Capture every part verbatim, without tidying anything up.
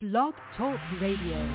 Blog Talk Radio.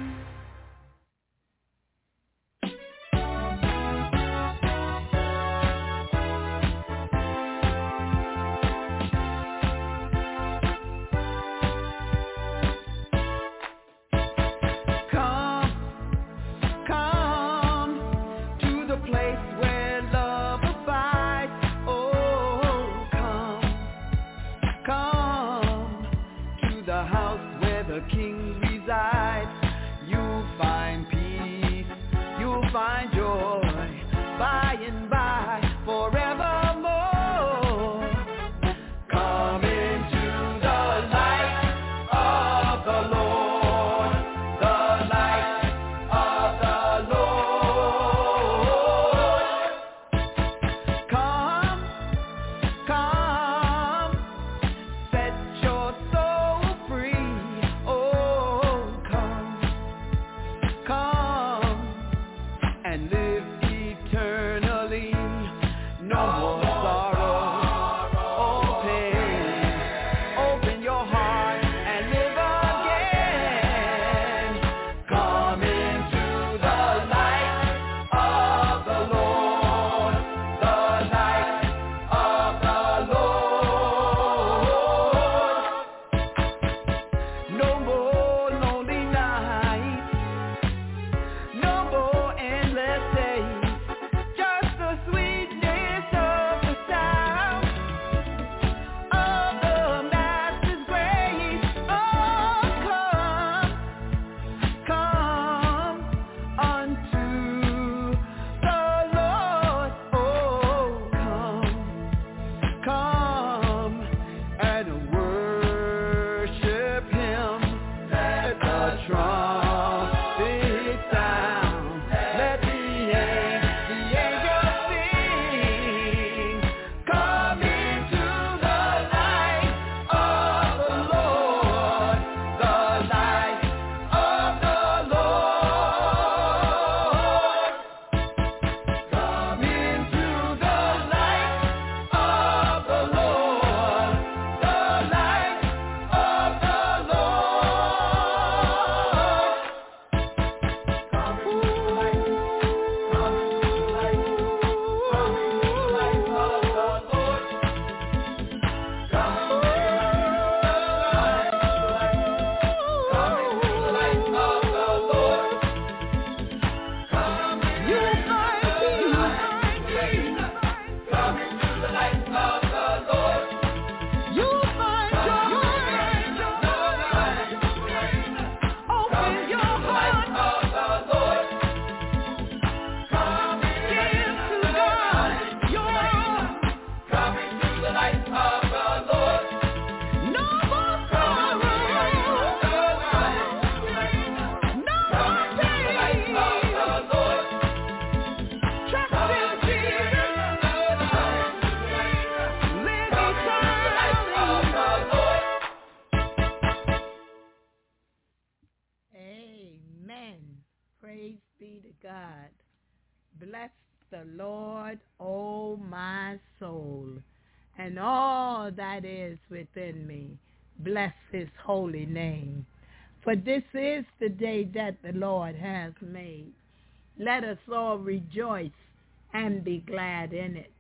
Bless the Lord, O my soul, and all that is within me. Bless his holy name. For this is the day that the Lord has made. Let us all rejoice and be glad in it.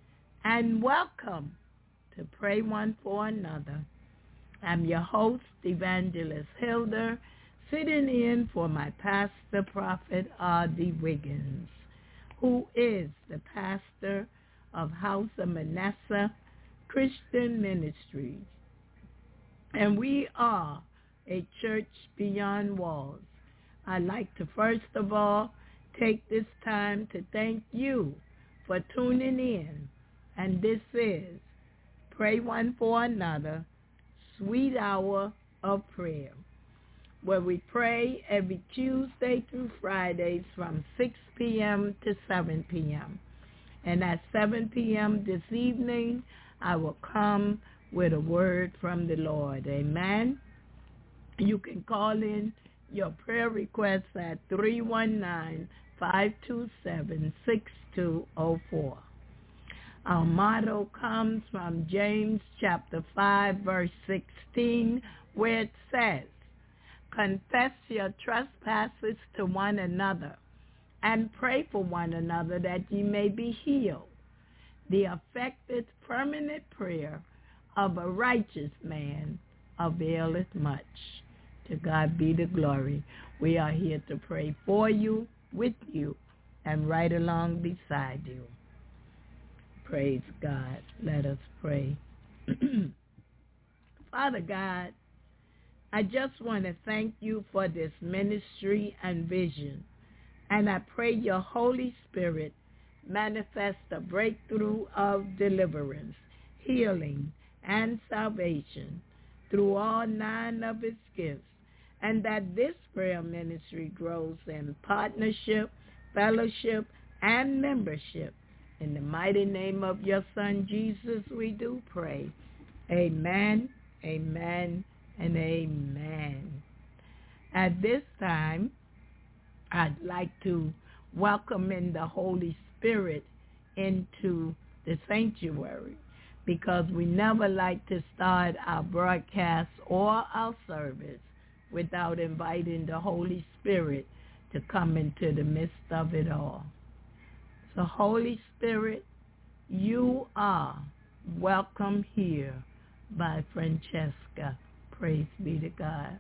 And welcome to Pray One for Another. I'm your host, Evangelist Hilda, sitting in for my pastor, Prophet R D Wiggins, who is the pastor of House of Manasseh Christian Ministries. And we are a church beyond walls. I'd like to first of all take this time to thank you for tuning in. And this is Pray One for Another, Sweet Hour of Prayer, where we pray every Tuesday through Fridays from six p.m. to seven p.m. And at seven p.m. this evening, I will come with a word from the Lord. Amen. You can call in your prayer requests at three one nine, five two seven, six two zero four. Our motto comes from James chapter five, verse sixteen, where it says, confess your trespasses to one another, and pray for one another that ye may be healed. The effective, permanent prayer of a righteous man availeth much. To God be the glory. We are here to pray for you, with you, and right along beside you. Praise God. Let us pray. Father God, I just want to thank you for this ministry and vision. And I pray your Holy Spirit manifest a breakthrough of deliverance, healing, and salvation through all nine of its gifts, and that this prayer ministry grows in partnership, fellowship, and membership. In the mighty name of your Son, Jesus, we do pray. Amen, amen, and amen. At this time, I'd like to welcome in the Holy Spirit into the sanctuary, because we never like to start our broadcast or our service without inviting the Holy Spirit to come into the midst of it all. So Holy Spirit, you are welcome here by Francesca. Praise be to God.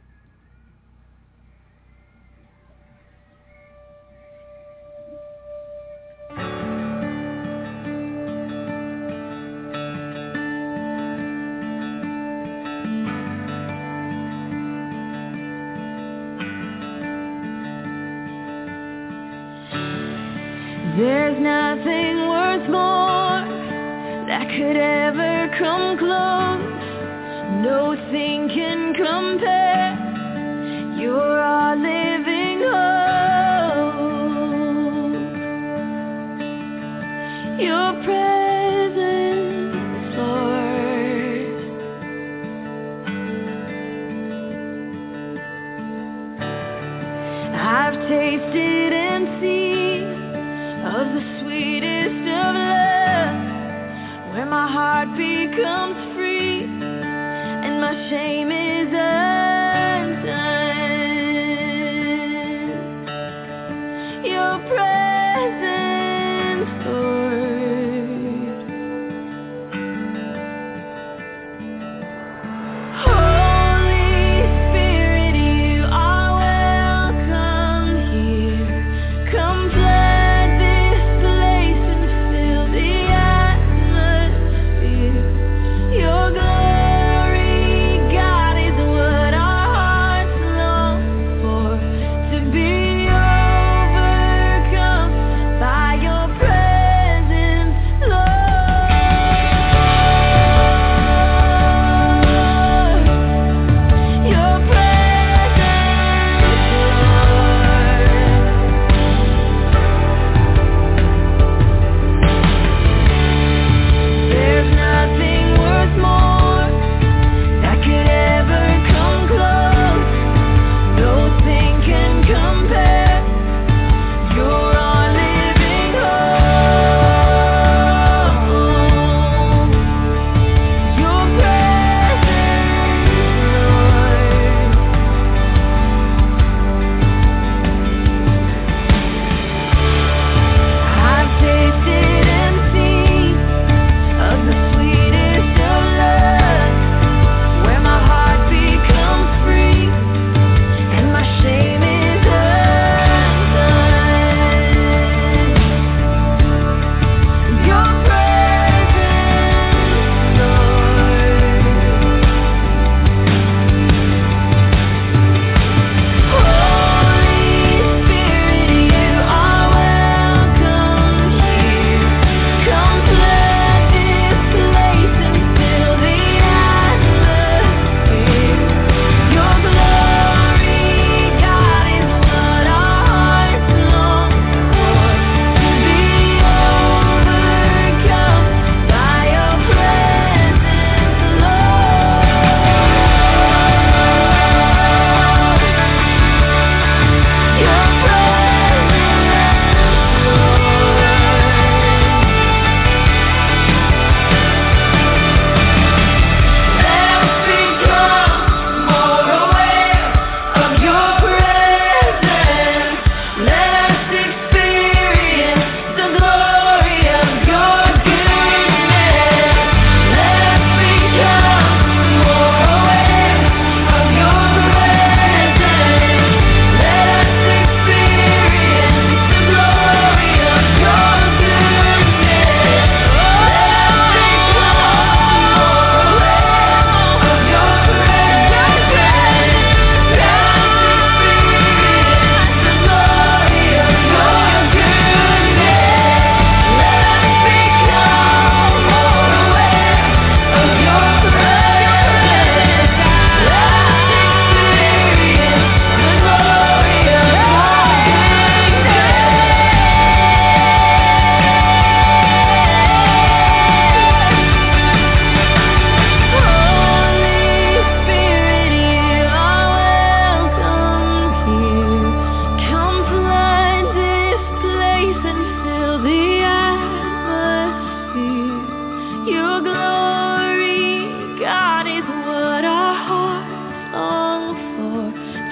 There's nothing worth more that could ever come close. Nothing can compare. You're our living hope. Your presence, Lord. I've tasted and seen of the sweetest of love, where my heart becomes free and my shame is undone. Your presence, Lord. Holy Spirit, you are welcome here. Come flood this place and fill the atmosphere. Your glory, God, is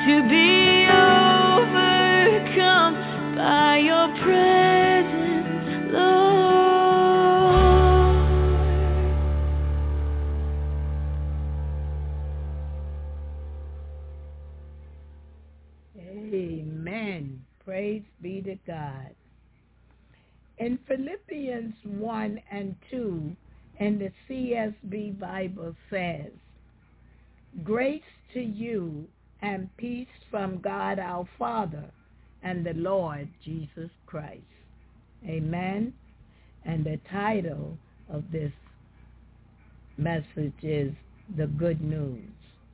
to be overcome by your presence, Lord. Amen. Praise be to God. In Philippians one and two, and the C S B Bible says, grace to you and peace from God our Father and the Lord Jesus Christ. Amen. And the title of this message is The Good News.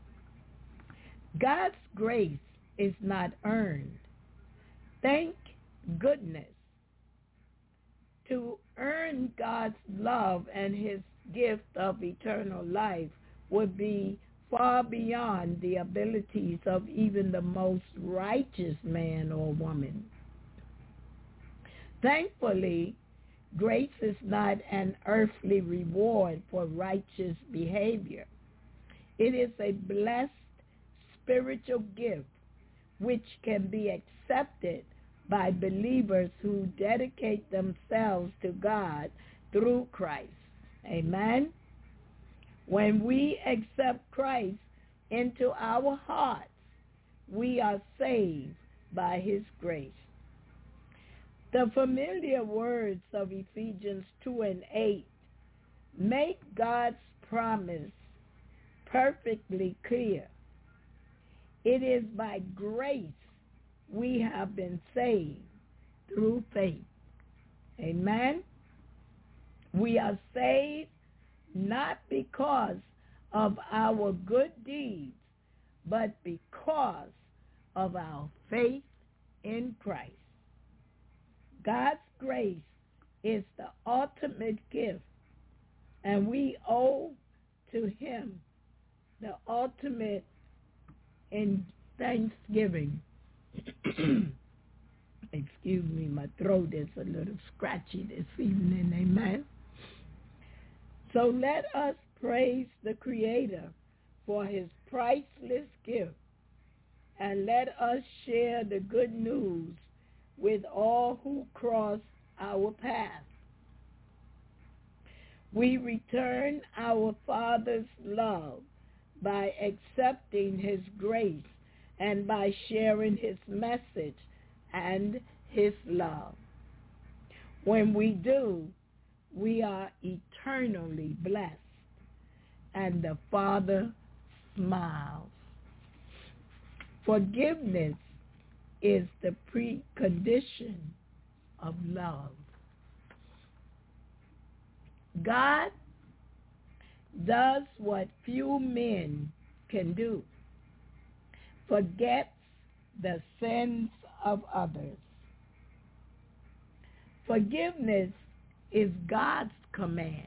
God's grace is not earned. Thank goodness. To earn God's love and his gift of eternal life would be far beyond the abilities of even the most righteous man or woman. Thankfully, grace is not an earthly reward for righteous behavior. It is a blessed spiritual gift which can be accepted by believers who dedicate themselves to God through Christ. Amen. When we accept Christ into our hearts, we are saved by his grace. The familiar words of Ephesians two and eight make God's promise perfectly clear. It is by grace we have been saved through faith. Amen. We are saved not because of our good deeds, but because of our faith in Christ. God's grace is the ultimate gift, and we owe to him the ultimate in thanksgiving. Excuse me, my throat is a little scratchy this evening, amen. So let us praise the Creator for his priceless gift, and let us share the good news with all who cross our path. We return our Father's love by accepting his grace and by sharing his message and his love. When we do, we are eternally blessed, and the Father smiles. Forgiveness is the precondition of love. God does what few men can do, forgets the sins of others. Forgiveness is God's command.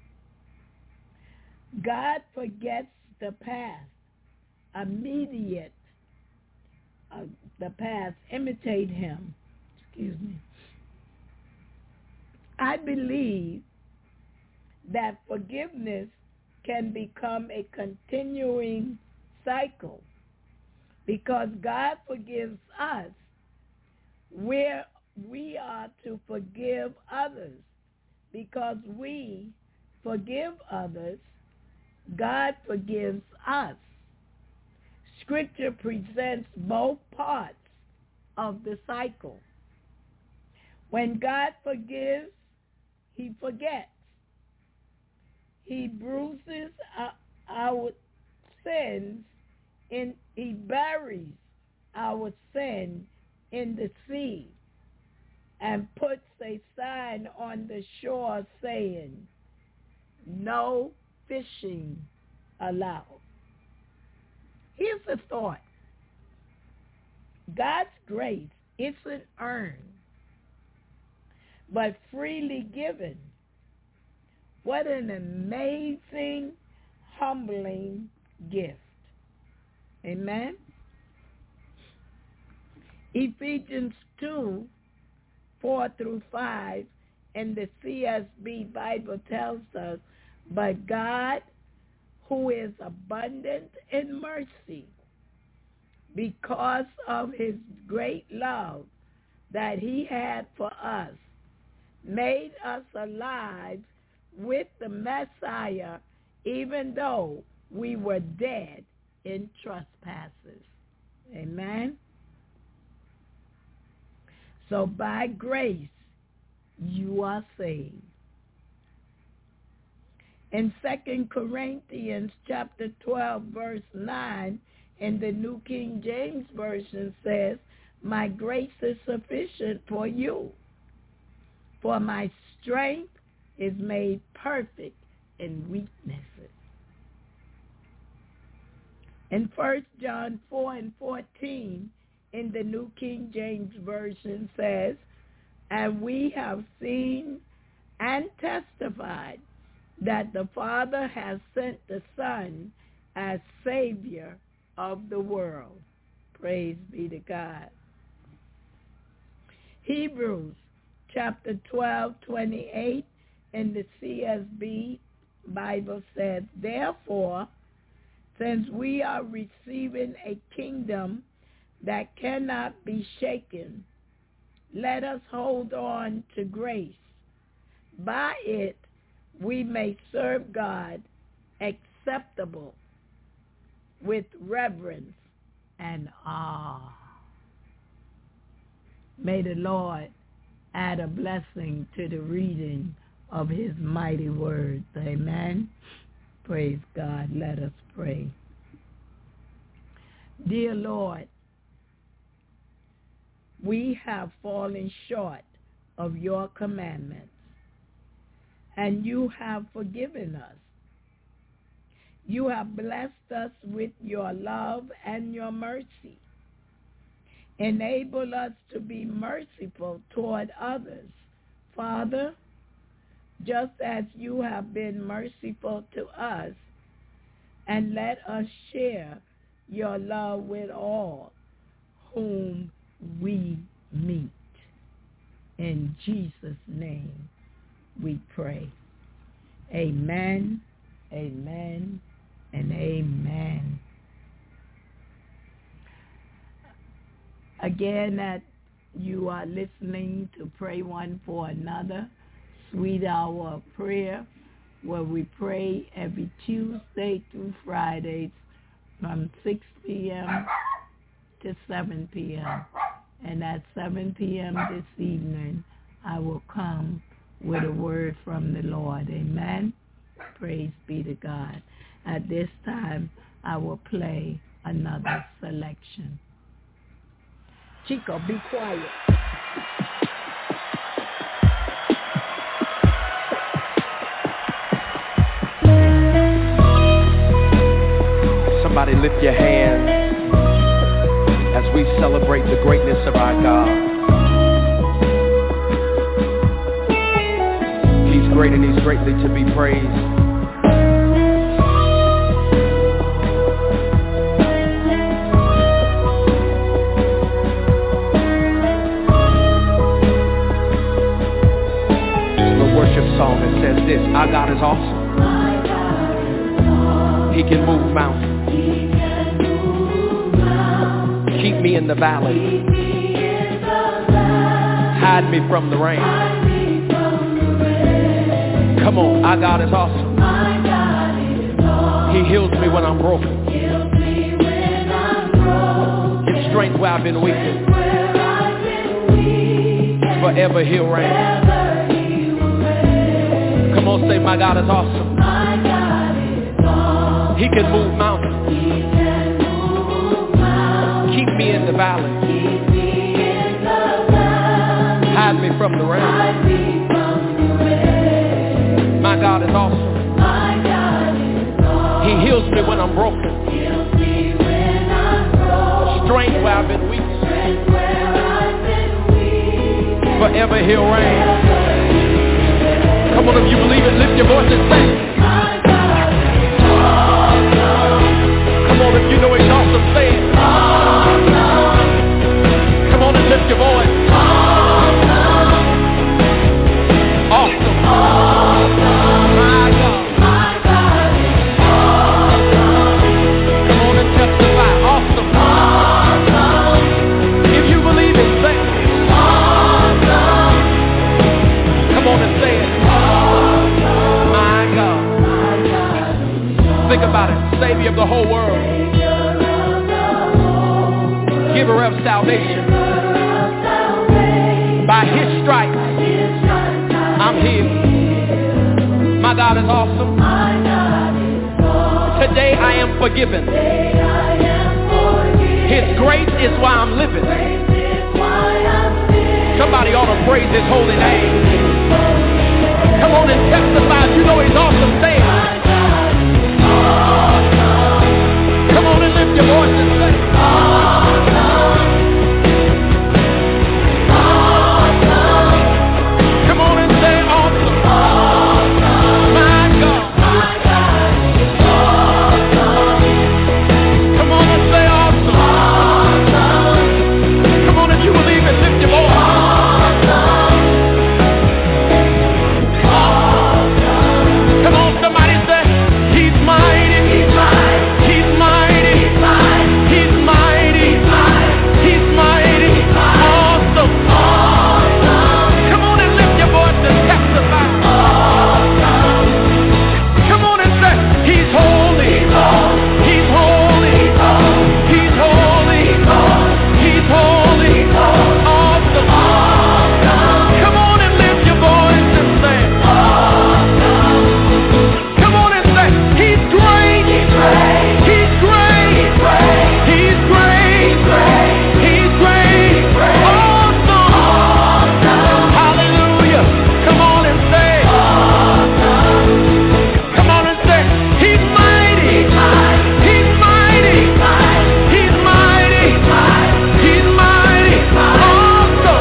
God forgets the past, immediate uh, the past, imitate him. Excuse me. I believe that forgiveness can become a continuing cycle because God forgives us where we are to forgive others. Because we forgive others, God forgives us. Scripture presents both parts of the cycle. When God forgives, he forgets. He bruises our sins, in, he buries our sin in the sea and puts a sign on the shore saying, no fishing allowed. Here's a thought. God's grace isn't earned, but freely given. What an amazing, humbling gift. Amen? Ephesians two, four through five, in the C S B Bible tells us, but God, who is abundant in mercy, because of his great love that he had for us, made us alive with the Messiah, even though we were dead in trespasses. Amen. So by grace, you are saved. In Second Corinthians chapter twelve, verse nine, in the New King James Version says, my grace is sufficient for you, for my strength is made perfect in weaknesses. In First John four and fourteen, in the New King James Version says, and we have seen and testified that the Father has sent the Son as Savior of the world. Praise be to God. Hebrews chapter twelve, twenty-eight in the C S B Bible says, therefore, since we are receiving a kingdom that cannot be shaken, let us hold on to grace. By it, we may serve God acceptable with reverence and awe. May the Lord add a blessing to the reading of his mighty words. Amen. Praise God. Let us pray. Dear Lord, we have fallen short of your commandments, and you have forgiven us. You have blessed us with your love and your mercy. Enable us to be merciful toward others, Father, just as you have been merciful to us, and let us share your love with all whom we meet. In Jesus' name we pray. Amen, amen, and amen. Again, that you are listening to Pray One for Another, Sweet Hour of Prayer, where we pray every Tuesday through Fridays from six p.m. to seven p.m. And at seven p.m. this evening, I will come with a word from the Lord. Amen. Praise be to God. At this time, I will play another selection. Chico, be quiet. Somebody lift your hands as we celebrate the greatness of our God. He's great and he's greatly to be praised. Song that says this: our God is awesome. He can move mountains. Keep me in the valley. Hide me from the rain. Come on, our God is awesome. He heals me when I'm broken. His strength where I've been weak. Forever he'll reign. Come on, say, my God is awesome. My God is awesome. He can move mountains. He can move mountains. Keep me in the valley. Keep me in the valley. Hide me from the rain. Hide me from the rain. My God is awesome. My God is awesome. He heals me when I'm broken. Heals me when I'm broken. Strength where I've been weak. Strength where I've been weak. Forever he'll reign. Come on, if you believe it, lift your voice and sing. My God is awesome. Come on, if you know he's awesome, say it. Awesome. Come on and lift your voice. Awesome. Awesome. Awesome. My God. My God is awesome. Come on and testify. Awesome. Awesome. deliverer of salvation. By his stripes, I'm healed. My God is awesome. Today I am forgiven. His grace is why I'm living. Somebody ought to praise his holy name. Come on and testify. You know he's awesome. Say it. Come on and lift your voice and say it. Come on and say awesome. My God. Come on and say awesome. Come on, if you believe it, lift your voice. Come on, somebody say, he's mighty. He's mighty. He's mighty. He's mighty. He's mighty. He's mighty. Awesome. Come on and lift your voice and testify. Come on and say, he's holy. He's holy. He's holy. He's holy. Awesome. Come on and lift your voice and say, come on and say, he's great. He's great. He's great. He's great. He's great. Awesome. Hallelujah. Come on and say, come on and say, he's mighty. He's mighty. He's mighty. He's mighty. Awesome.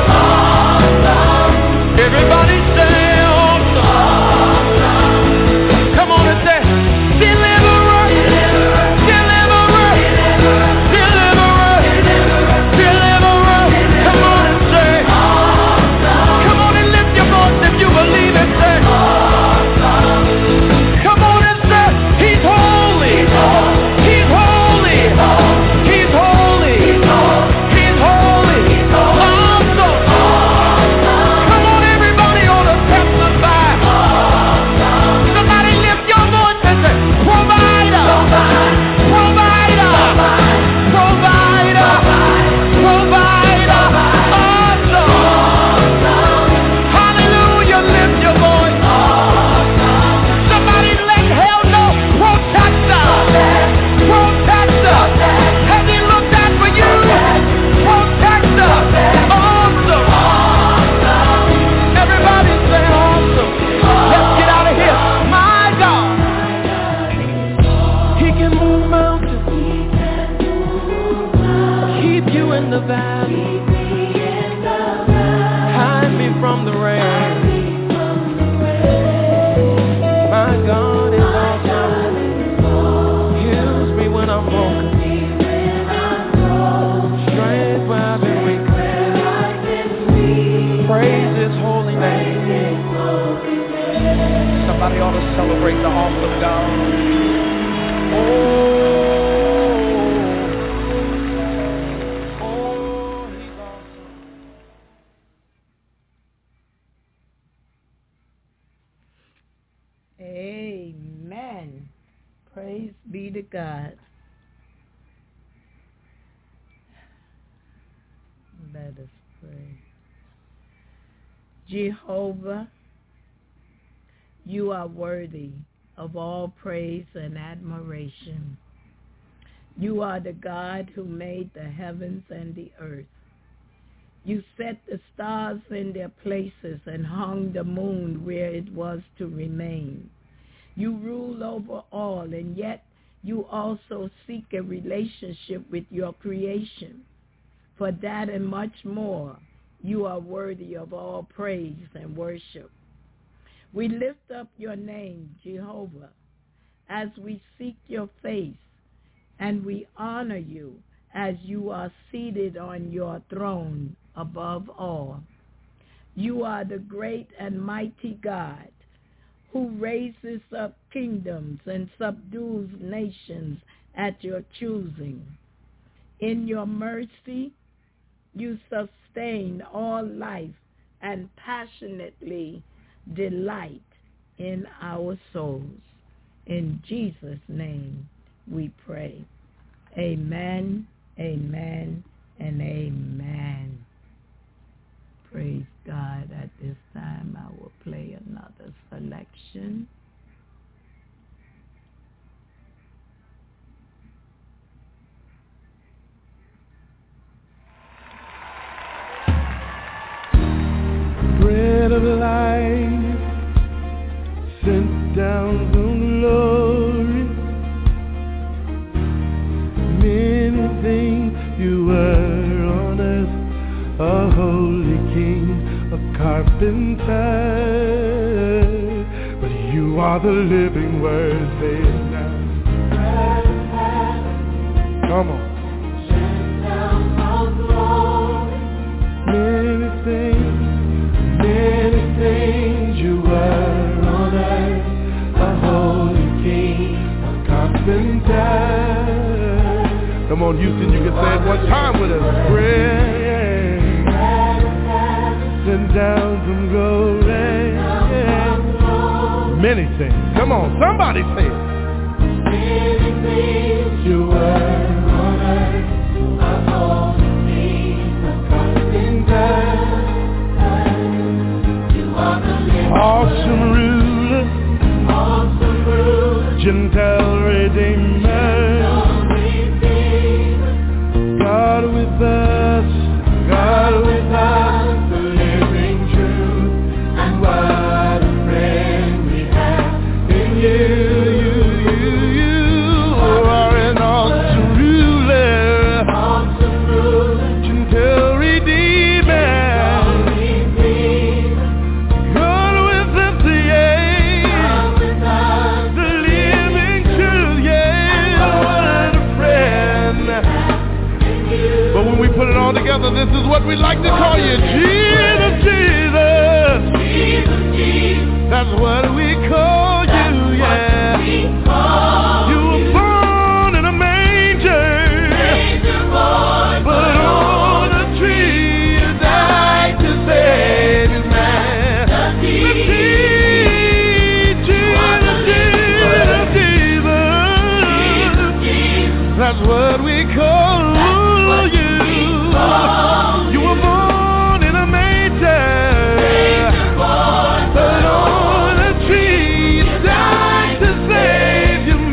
Everybody say awesome. Come on and say, deliverer. Deliverer. Deliverer. Deliverer. Come on and say, come on and lift your voice if you believe it. Say, come on and say, he's holy. He's holy. He's holy. He's holy. Awesome. Come on, everybody ought to testify. Somebody lift your voice and say, provider. Provider. Provider. Provider. Awesome. Hallelujah. Lift your voice. Somebody let hell know. Protector. Protector. Has he looked out for you? Protector. Awesome. Everybody say awesome. Let's get out of here. My God. He can move mountains. Keep you in the valley. Hide me from the rain. My God is awesome. Heals me when I'm broken. Strength where I've been weak. Praise his holy name. Somebody ought to celebrate the awesome God. Oh, oh, he's awesome. Amen. Praise be to God. Let us pray. Jehovah, you are worthy of all praise and admiration. You are the God who made the heavens and the earth. You set the stars in their places and hung the moon where it was to remain. You rule over all, and yet you also seek a relationship with your creation. For that and much more, you are worthy of all praise and worship. We lift up your name, Jehovah, as we seek your face, and we honor you as you are seated on your throne above all. You are the great and mighty God who raises up kingdoms and subdues nations at your choosing. In your mercy, you sustain all life and passionately delight in our souls. In Jesus' name we pray. Amen, amen, and amen. Praise God. At this time, I will play another selection. Bread of life sent down from glory. Many things you were on earth, a holy king, a carpenter, but you are the living word. Say it now. Come on. Many things. Many things you were on earth, a holy king, a carpenter. Come on, Houston, you can say it one time with us. Bread, sent down from glory. Many things. Come on, somebody say it. Many things you were on earth, a holy king, a carpenter. Awesome ruler, awesome ruler, gentle redeemer, God with us, God with us, the living truth, and what a friend we have in you, you, you, you are an awesome ruler, awesome ruler, gentle redeemer. Together, this is what we like to call you. Jesus, Jesus, Jesus, Jesus. That's what we call you, yeah. You were born in a manger, but on a tree you died to save his man. The Jesus, Jesus, Jesus. That's what we call you. You were born in a manger, but on a tree you died to save your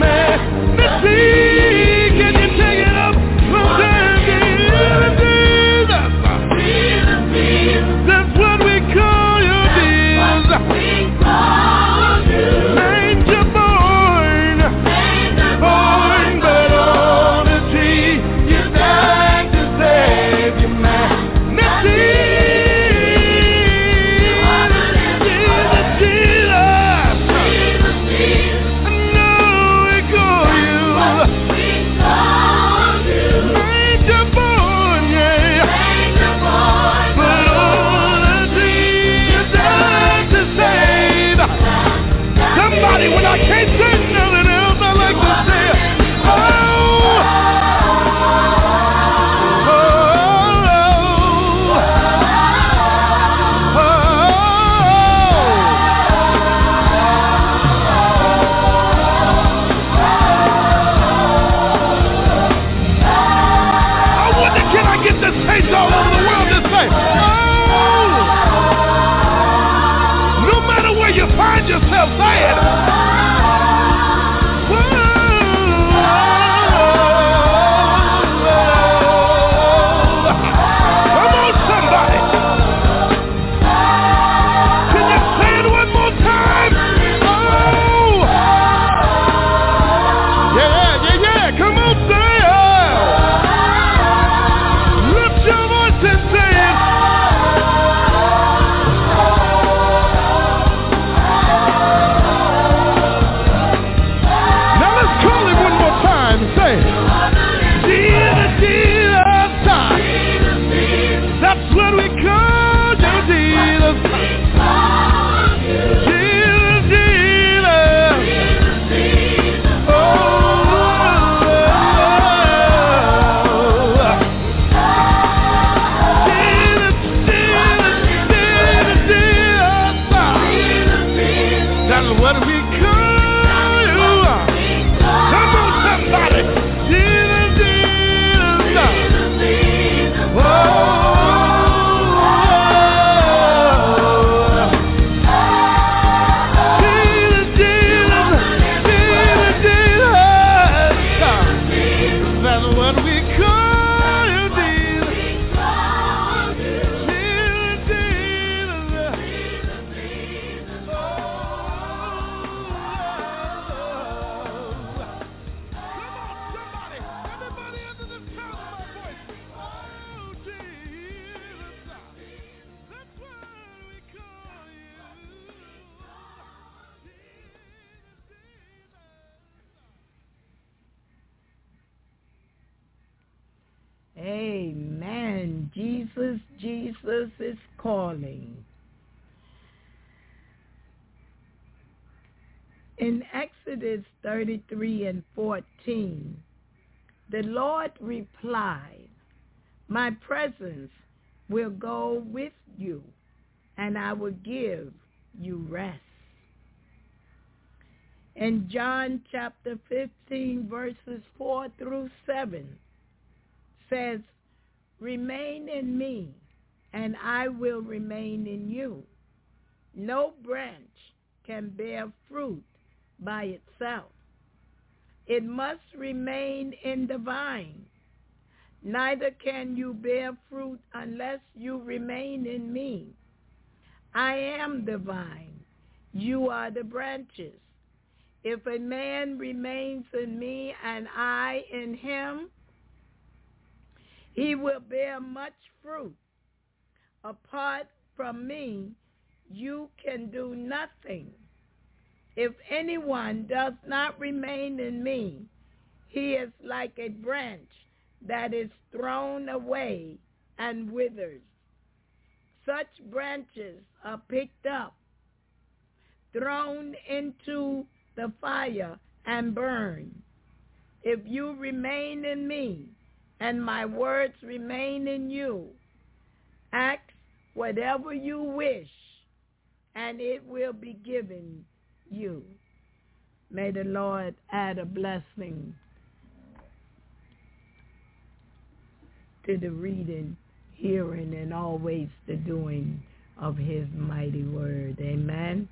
Jesus is calling. In Exodus thirty-three and fourteen, the Lord replied, my presence will go with you, and I will give you rest. In John chapter fifteen, verses four through seven, says, remain in me, and I will remain in you. No branch can bear fruit by itself. It must remain in the vine. Neither can you bear fruit unless you remain in me. I am the vine. You are the branches. If a man remains in me and I in him, he will bear much fruit. Apart from me, you can do nothing. If anyone does not remain in me, he is like a branch that is thrown away and withers. Such branches are picked up, thrown into the fire, and burned. If you remain in me, and my words remain in you, ask whatever you wish, and it will be given you. May the Lord add a blessing to the reading, hearing, and always the doing of his mighty word. Amen.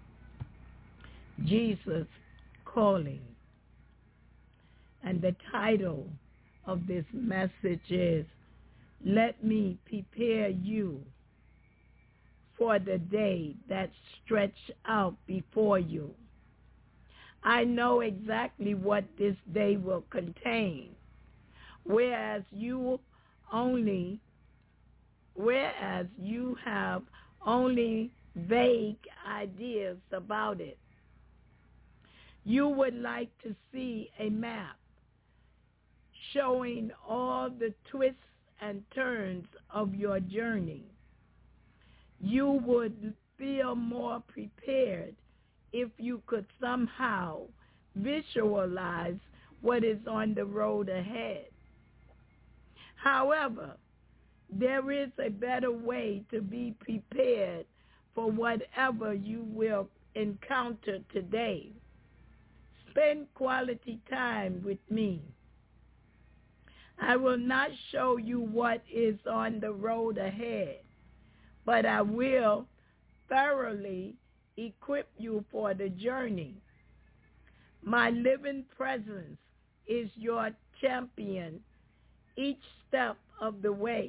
Jesus calling. And the title of this message is, let me prepare you for the day that's stretched out before you. I know exactly what this day will contain, whereas you only, whereas you have only vague ideas about it. You would like to see a map showing all the twists and turns of your journey. You would feel more prepared if you could somehow visualize what is on the road ahead. However, there is a better way to be prepared for whatever you will encounter today. Spend quality time with me. I will not show you what is on the road ahead, but I will thoroughly equip you for the journey. My living presence is your champion each step of the way.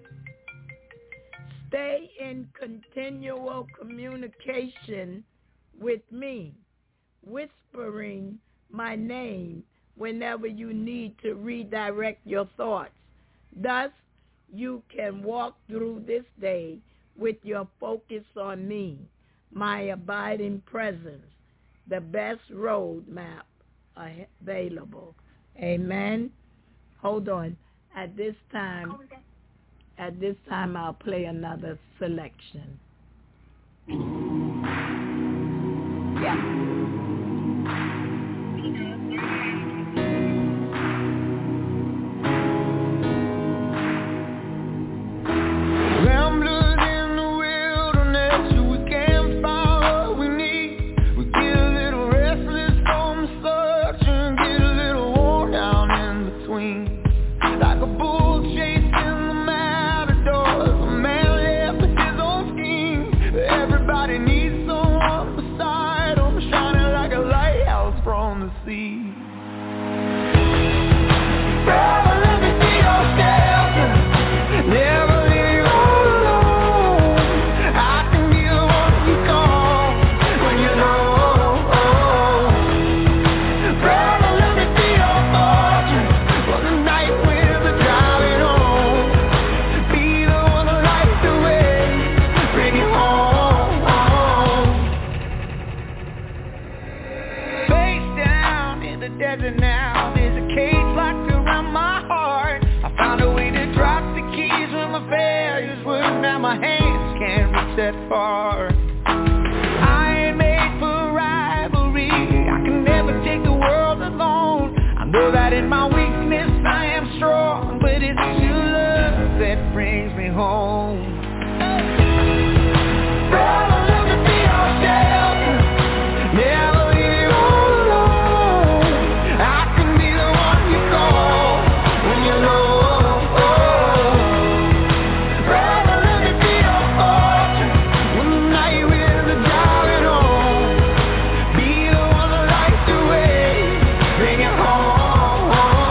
Stay in continual communication with me, whispering my name whenever you need to redirect your thoughts. Thus, you can walk through this day with your focus on me, my abiding presence, the best roadmap available. Amen. Hold on. At this time, at this time, I'll play another selection. Yeah. Everybody needs someone beside them, that brings me home. Brother, let me be your shelter. Never leave you all alone. I can be the one you call when you're low. Brother, let me be your fortress when the night winds are driving on. Be the one that lights the way, bring it home.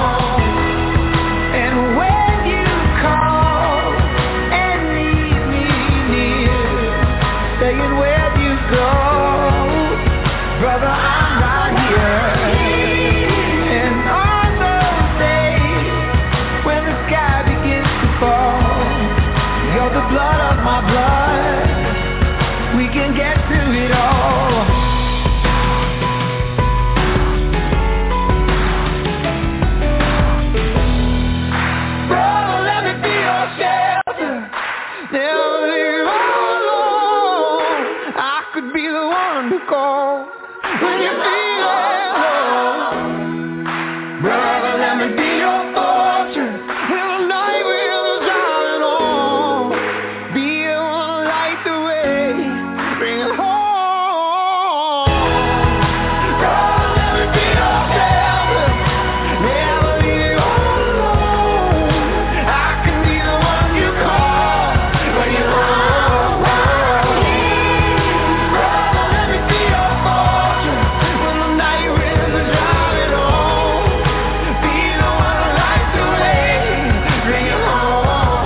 And when you call and leave me near, saying where'd you go, brother, I'm right here. And on those days when the sky begins to fall, you're the blood of my blood, we can get through it all. Brother, let me be your shelter. Never leave all alone. I could be the one to call when you feel low. Brother, let me be your fortress when the night winds are driving on. Be the one to light the way, bring it home. Brother, let me be your shelter. Never leave all alone. I can be the one you call when you're low. Brother, let me be your fortress when the night winds are driving on. Be the one to light the way, bring it home.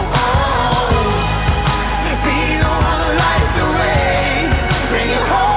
Be the one to light the way, bring it home.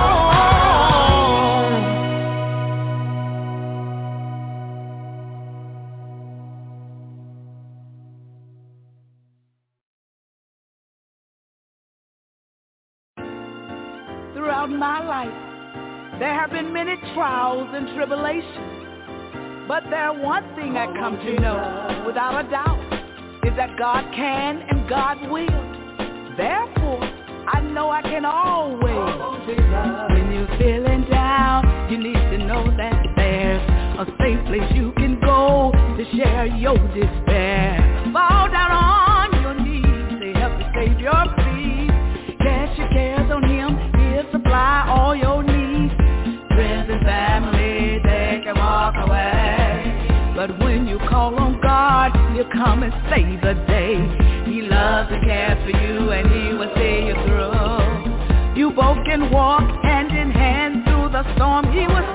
Throughout my life, there have been many trials and tribulations. But there one thing I come to know without a doubt is that God can and God will. Therefore, I know I can always. When you're feeling down, you need to know that there's a safe place you can go to share your despair. Fall down on your knees to help you save your peace. Cast your cares on Him, He'll supply all your needs. Friends and family, they can walk away. But when you call on God, He'll come and save the day. He loves and cares for you, and He will see you through. You both can walk hand in hand through the storm. He will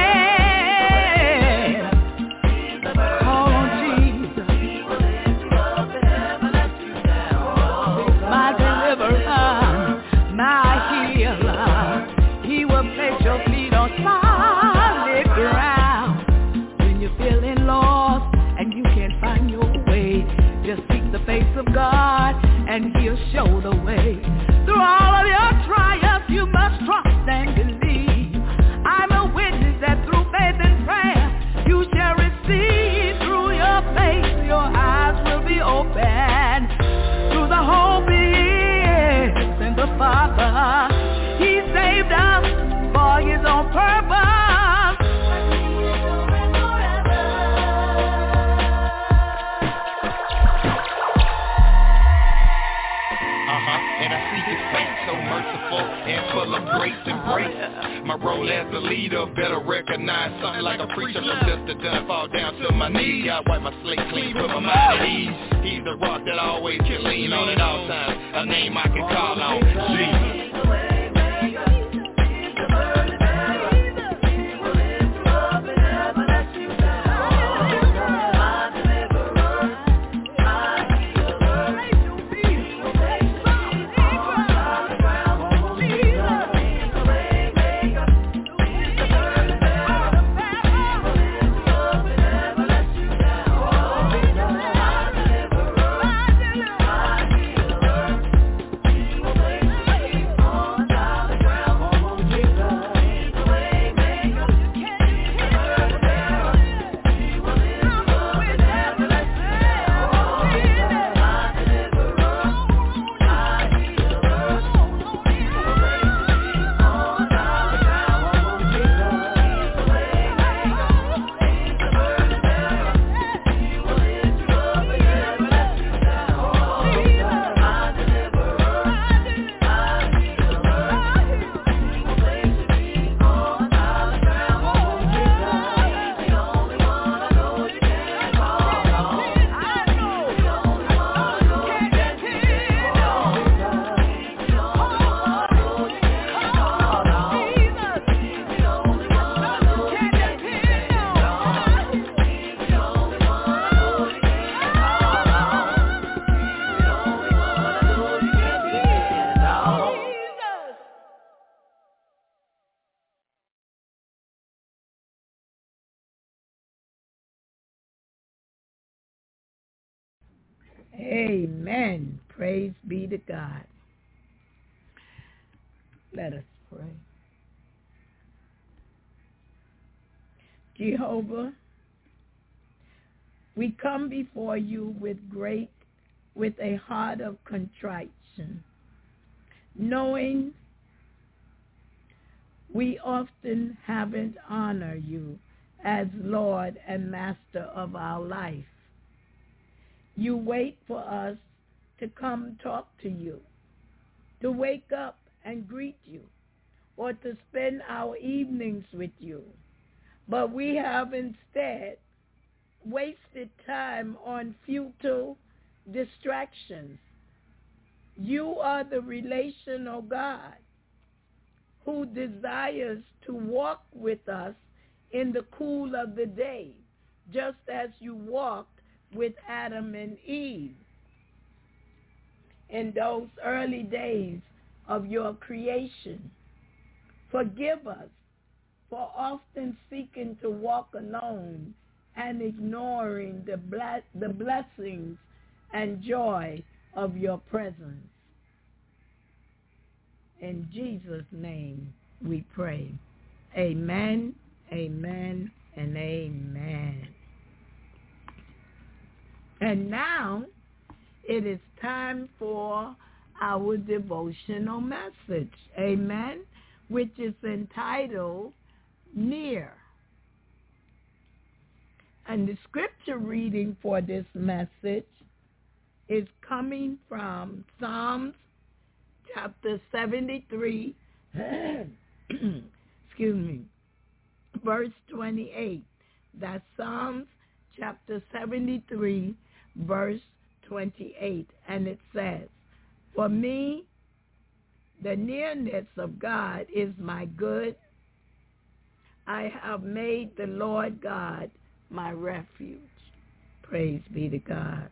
stand. Call on Jesus, my deliverer, my healer. He will place your feet on solid ground. When you're feeling lost and you can't find your way, just seek the face of God and He'll show the way. Through all of your triumphs, you must trust and believe. I'm a witness that through faith and prayer, you shall receive. Through your faith, your eyes will be open. Through the hope is in the Father, He saved us for His own purpose. Uh-huh, and I see His face so merciful and full of grace and grace. My role as a leader, better recognize something like a preacher from dust to dust, fall down to my knees. God wipe my slate clean, put my mind at ease. He's the rock that I always can lean on at all times, a name I can call on, Jesus. Amen. Praise be to God. Let us pray. Jehovah, we come before you with great, with a heart of contrition, knowing we often haven't honored you as Lord and Master of our life. You wait for us to come talk to you, to wake up and greet you, or to spend our evenings with you. But we have instead wasted time on futile distractions. You are the relational God who desires to walk with us in the cool of the day, just as you walked with Adam and Eve in those early days of your creation. Forgive us for often seeking to walk alone and ignoring the ble- the blessings and joy of your presence. In Jesus' name we pray. Amen, amen, and amen. And now it is time for our devotional message, amen, which is entitled Near. And the scripture reading for this message is coming from Psalms chapter seventy-three, excuse me, verse twenty-eight. That's Psalms chapter seventy-three, verse twenty-eight. And it says, "For me, the nearness of God is my good. I have made the Lord God my refuge." Praise be to God.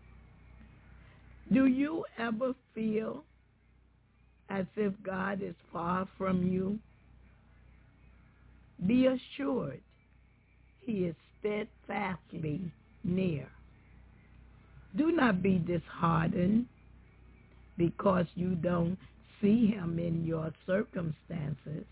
Do you ever feel as if God is far from you? Be assured he is steadfastly near. Do not be disheartened because you don't see him in your circumstances.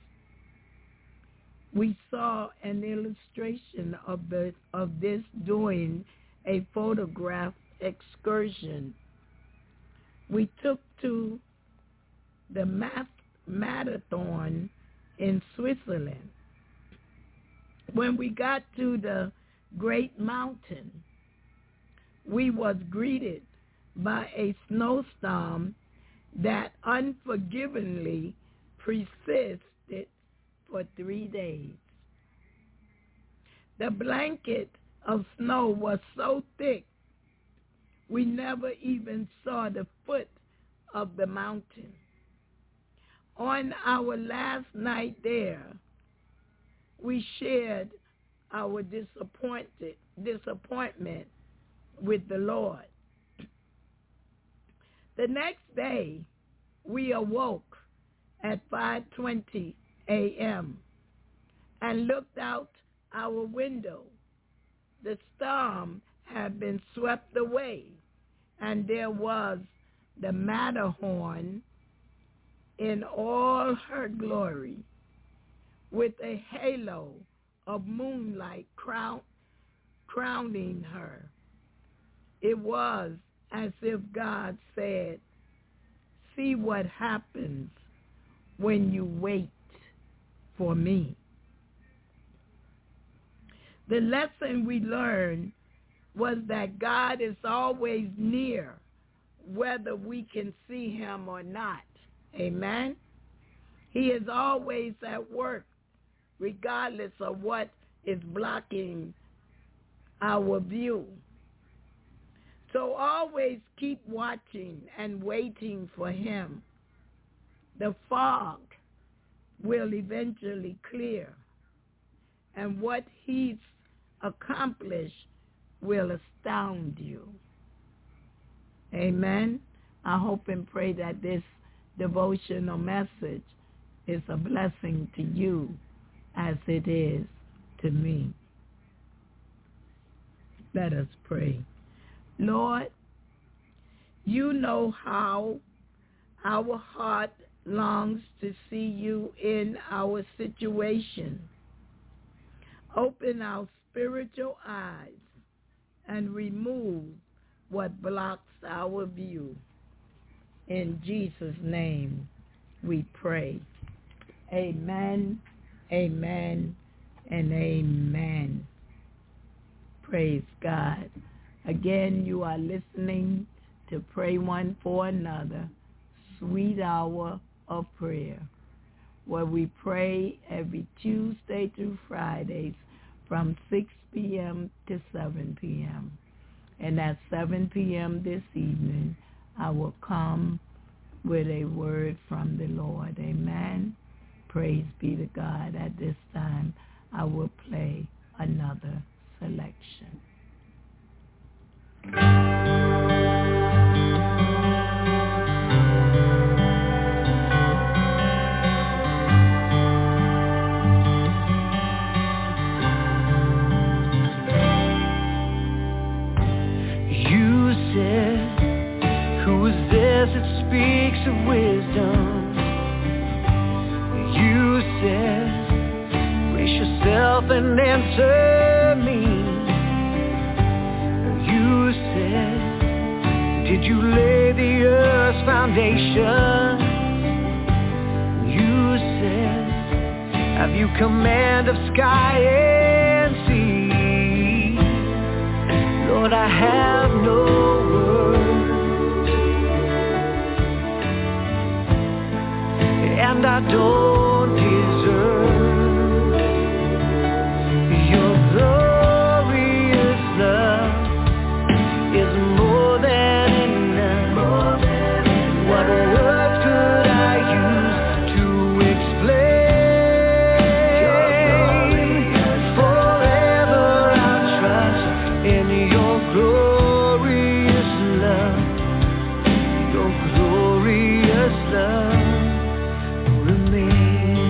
We saw an illustration of the of this during a photograph excursion we took to the Matterhorn in Switzerland. When we got to the great mountain, we was greeted by a snowstorm that unforgivingly persisted for three days. The blanket of snow was so thick, we never even saw the foot of the mountain. On our last night there, we shared our disappointed disappointment with the Lord. The next day, we awoke at five twenty a.m. and looked out our window. The storm had been swept away, and there was the Matterhorn in all her glory, with a halo of moonlight crown, crowning her. It was as if God said, "See what happens when you wait for me." The lesson we learned was that God is always near, whether we can see him or not. Amen? He is always at work, regardless of what is blocking our view. So always keep watching and waiting for him. The fog will eventually clear, and what he's accomplished will astound you. Amen. I hope and pray that this devotional message is a blessing to you as it is to me. Let us pray. Lord, You know how our heart longs to see you in our situation. Open our spiritual eyes and remove what blocks our view. In Jesus' name we pray. Amen, amen, and amen. Praise God. Again, you are listening to Pray One for Another, Sweet Hour of Prayer, where we pray every Tuesday through Fridays from six p.m. to seven p.m. And at seven p.m. this evening, I will come with a word from the Lord. Amen. Praise be to God. At this time, I will play another selection. You said, who is this that speaks of wisdom? You said, brace yourself and answer me. You said, did you lay the earth's foundation? You said, have you command of sky and sea? Lord, I have no words, and I don't deserve your glorious love is more than enough. What words could I use to explain? Forever I'll trust in your glorious love. Your glorious love remains.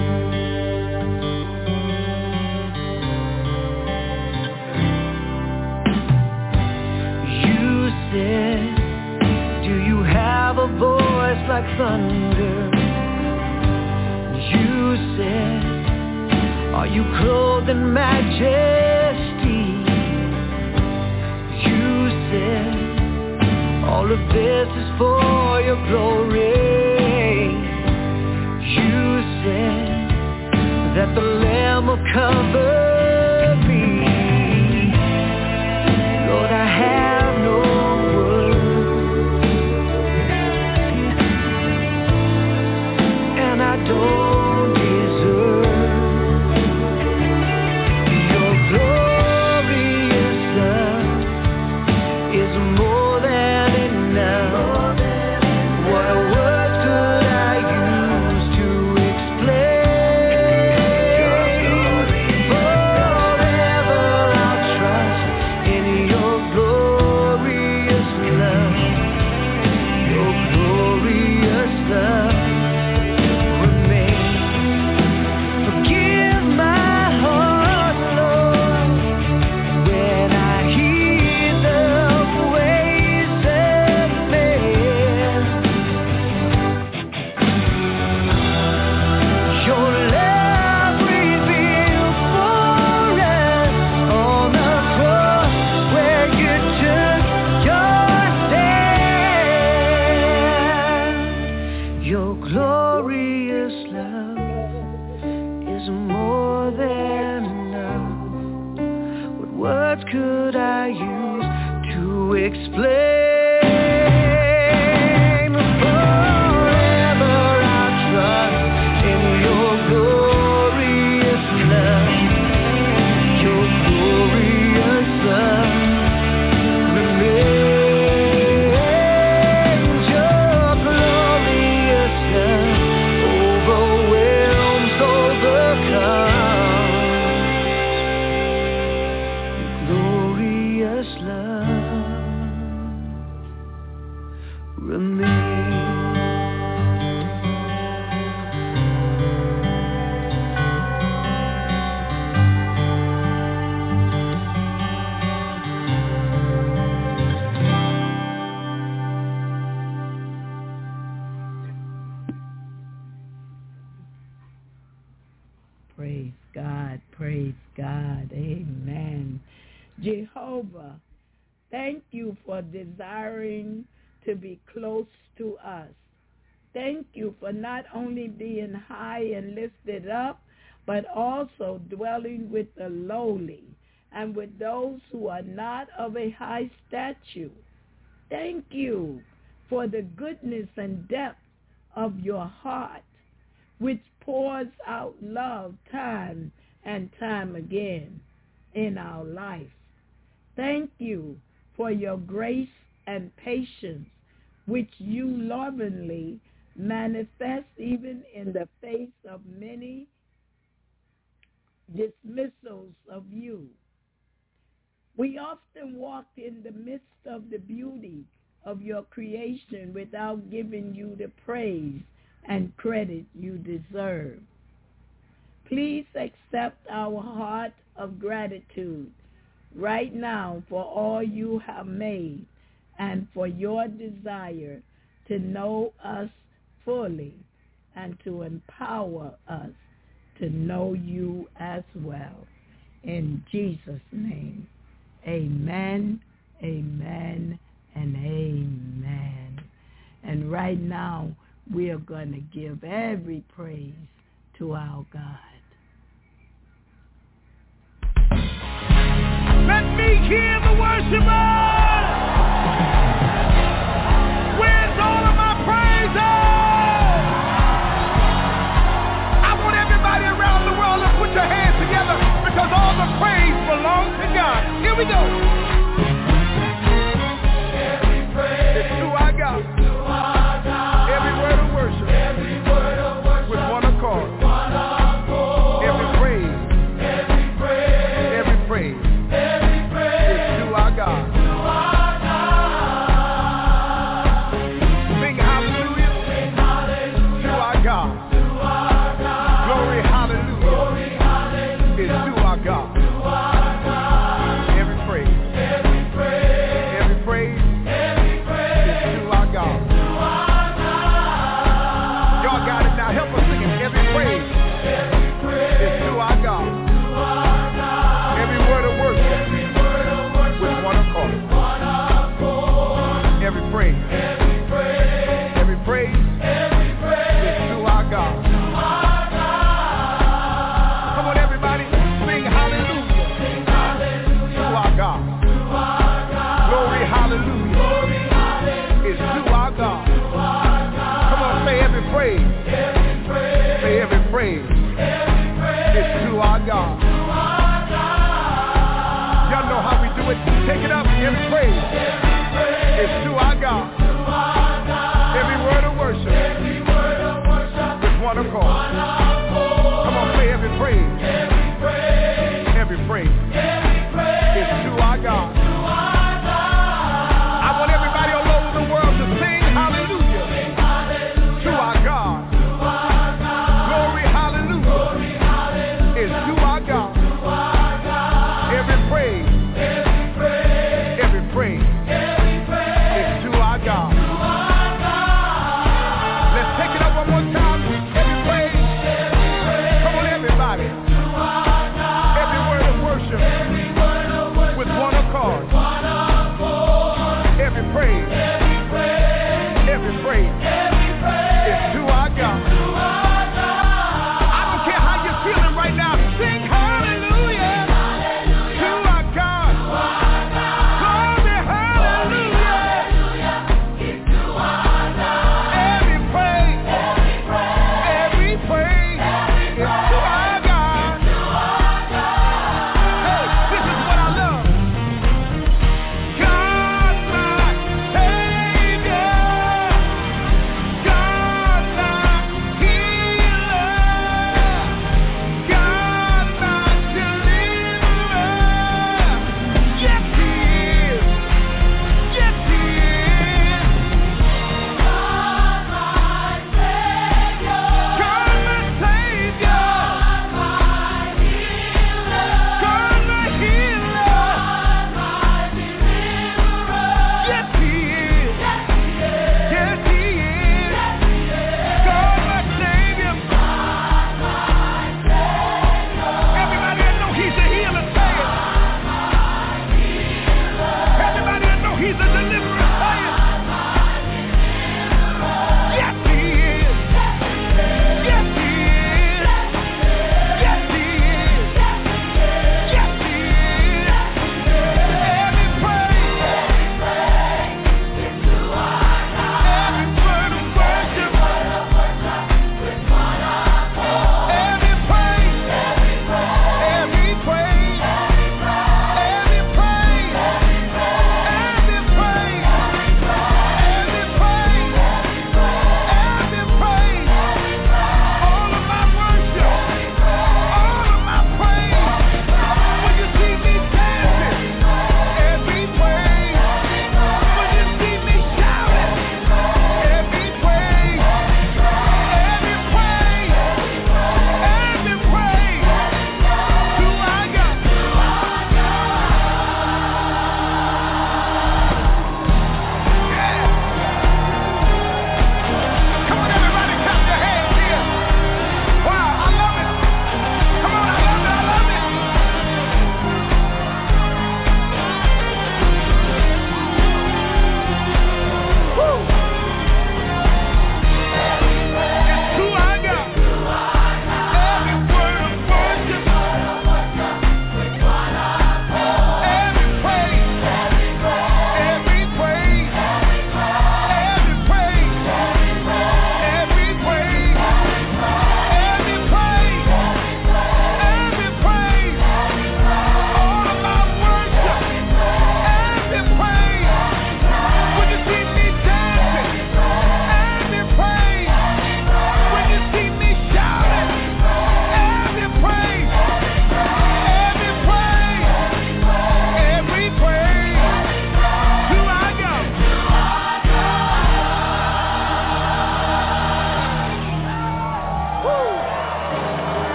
You said, do you have a voice like thunder? You said, are you clothed in majesty? You said, all of this is for your glory. You said, that the Lamb will cover me. Lord, I have no words, and I don't deserve your glorious love is more than enough. What words could I use to explain? Forever I'll trust in your glorious love. Your glorious love remains. Forgive my heart, Lord, when I hear the ways of man. Your love revealed for us on the cross, where you took your stand. Your glorious love is more than enough. What words could I use to explain? Forever I'll trust in your glorious love. Your glorious love remains. Your glorious love overwhelms, overcomes. Your glorious love remains. God. Praise God. Amen. Jehovah, thank you for desiring to be close to us. Thank you for not only being high and lifted up, but also dwelling with the lowly and with those who are not of a high stature. Thank you for the goodness and depth of your heart, which pours out love time and time again in our life. Thank you for your grace and patience, which you lovingly manifest even in the face of many dismissals of you. We often walk in the midst of the beauty of your creation without giving you the praise and credit you deserve. Please accept our heart of gratitude right now for all you have made and for your desire to know us fully and to empower us to know you as well. In Jesus' name, amen, amen, and amen. And right now, we are going to give every praise to our God. Let me hear the worshipers. Where's all of my praises? I want everybody around the world to put your hands together because all the praise belongs to God. Here we go. Every praise is to our God. To our God. Every word of worship. Every word of worship. With one accord. One accord. Every praise. Every praise. Every praise. God. To our God. Sing hallelujah. Sing hallelujah. To our God. To our God. Glory hallelujah. Glory hallelujah. Is to our God. To our God. Every praise. Every praise. Every praise. Every praise. Is to our God. To our God. Y'all got it now. Help us sing it. Every praise. Every praise. Is to our God. To our God. Every word of worship. Every one accord. One accord. Every praise. Every praise. Every praise. Every praise. Is to our God. To our God. Come on, everybody. Sing hallelujah. Sing hallelujah. To our God. To our God. Glory hallelujah. Glory hallelujah. Is to our God. To our God. Come on, say every praise. Every praise. Say every praise. Every praise. Is to our God. To our God. Y'all know how we do it. Take it up. Every praise, every praise is to our God. To our God. Every word of worship, every word of worship with one accord. One accord. Come on, say every praise, every praise, every praise, every praise is to our God. To our God. I want everybody all over the world to sing hallelujah, sing hallelujah. To our God. To our God. Glory hallelujah.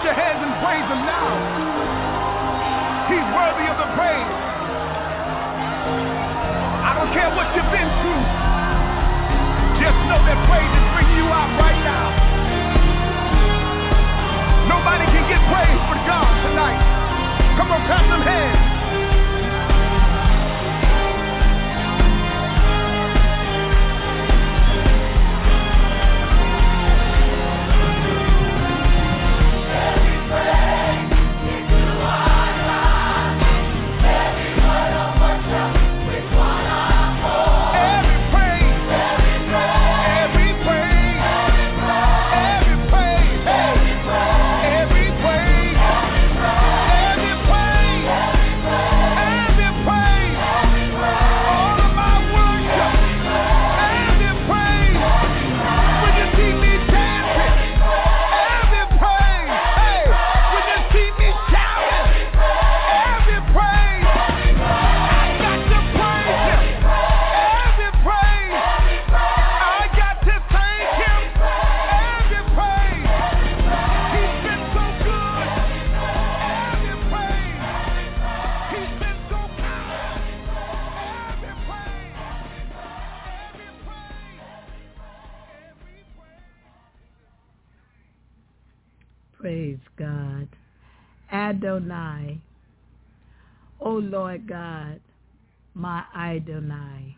lift your hands and praise him now. He's worthy of the praise. I don't care what you've been through. Just know that praise is bringing you out right now. Nobody can get praise but God tonight. Come on, clap them hands. Praise God. Adonai. O Lord God, my Adonai.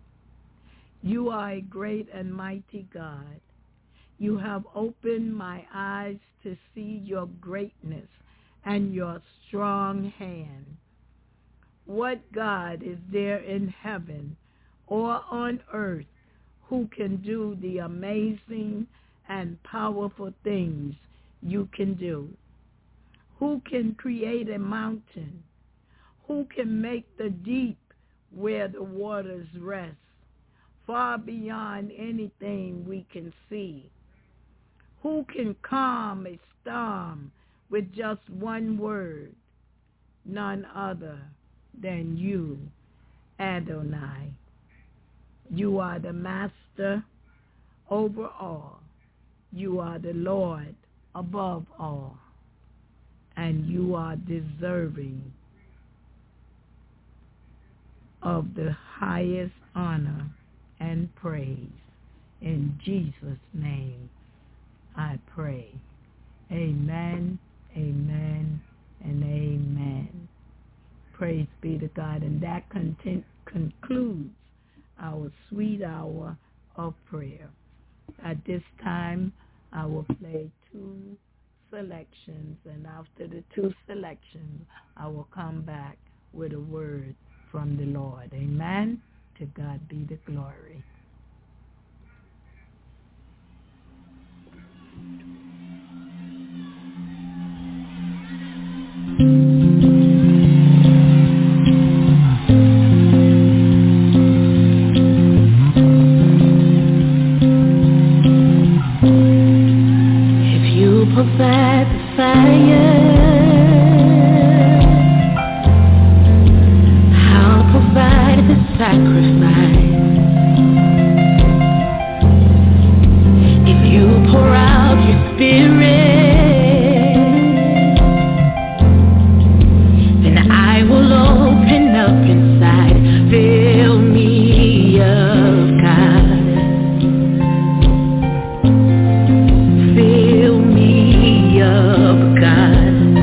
You are a great and mighty God. You have opened my eyes to see your greatness and your strong hand. What God is there in heaven or on earth who can do the amazing and powerful things you can do? Who can create a mountain? Who can make the deep where the waters rest, far beyond anything we can see? Who can calm a storm with just one word? None other than you, Adonai. You are the master over all. You are the Lord above all. And you are deserving of the highest honor and praise. In Jesus' name I pray. Amen, amen, and amen. Praise be to God. And that content concludes our sweet hour of prayer. At this time, I will play two selections, and after the two selections, I will come back with a word from the Lord. Amen. To God be the glory. If you provide the fire, I'll provide the sacrifice. If you pour out your spirit, then I will open up inside. Fill me up, God. Fill me up, God.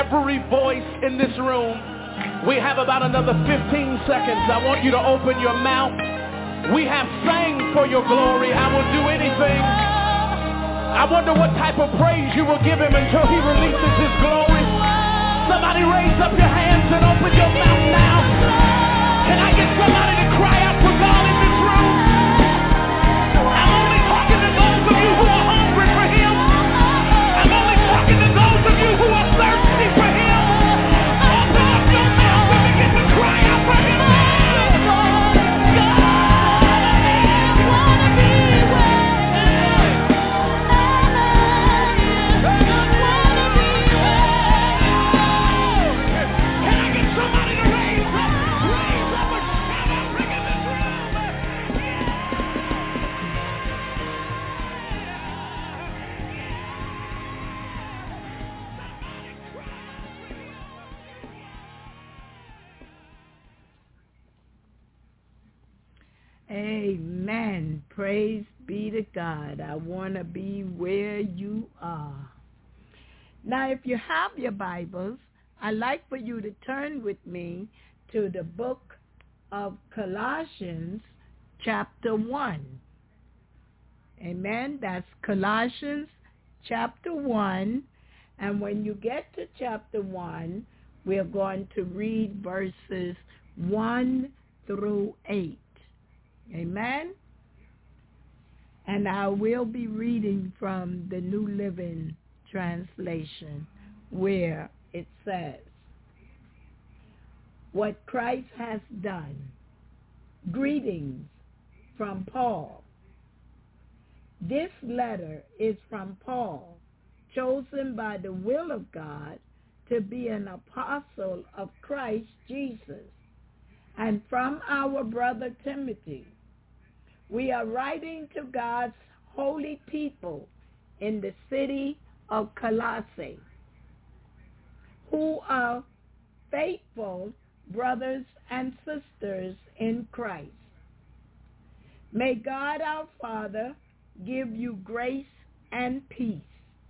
every voice in this room. We have about another fifteen seconds. I want you to open your mouth. We have sang for your glory. I will do anything. I wonder what type of praise you will give him until he releases his glory. Somebody raise up your hands and open your mouth now. Can I get somebody to cry out for God in this room? I'm only talking to those of you who are hungry for him. I'm only talking to those of you who are thirsty for him. Open up your mouth and begin to cry out for him. Amen. Praise be to God. I want to be where you are. Now, if you have your Bibles, I'd like for you to turn with me to the book of Colossians, chapter one. Amen. That's Colossians, chapter one. And when you get to chapter one, we're going to read verses one through eight. Amen. And I will be reading from the New Living Translation, where it says, what Christ has done. Greetings from Paul. This letter is from Paul, chosen by the will of God to be an apostle of Christ Jesus, and from our brother Timothy. We are writing to God's holy people in the city of Colossae, who are faithful brothers and sisters in Christ. May God our Father give you grace and peace.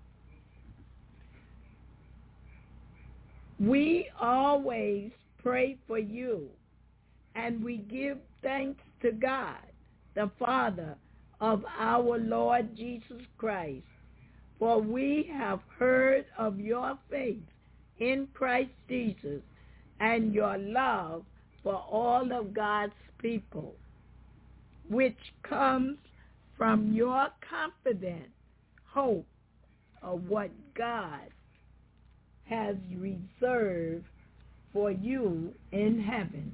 We always pray for you, and we give thanks to God, the Father of our Lord Jesus Christ, for we have heard of your faith in Christ Jesus and your love for all of God's people, which comes from your confident hope of what God has reserved for you in heaven.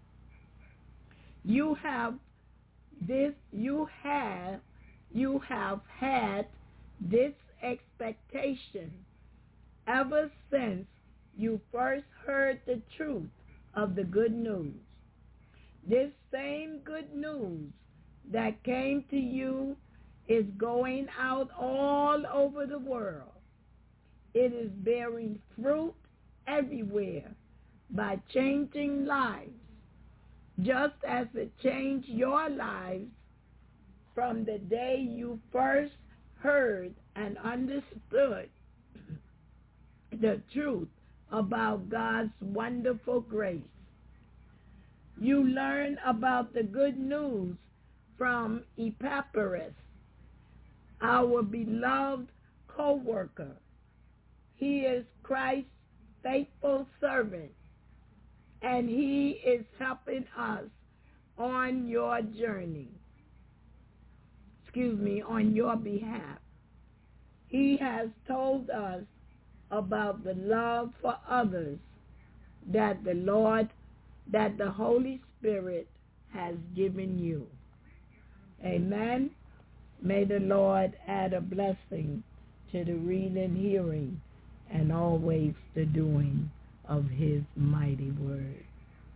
You have this, you have, you have had this expectation ever since you first heard the truth of the good news. This same good news that came to you is going out all over the world. It is bearing fruit everywhere by changing lives, just as it changed your lives from the day you first heard and understood the truth about God's wonderful grace. You learn about the good news from Epaphras, our beloved co-worker. He is Christ's faithful servant, and he is helping us on your journey. Excuse me, on your behalf. He has told us about the love for others that the Lord, that the Holy Spirit has given you. Amen. May the Lord add a blessing to the reading, hearing, and always the doing of his mighty word.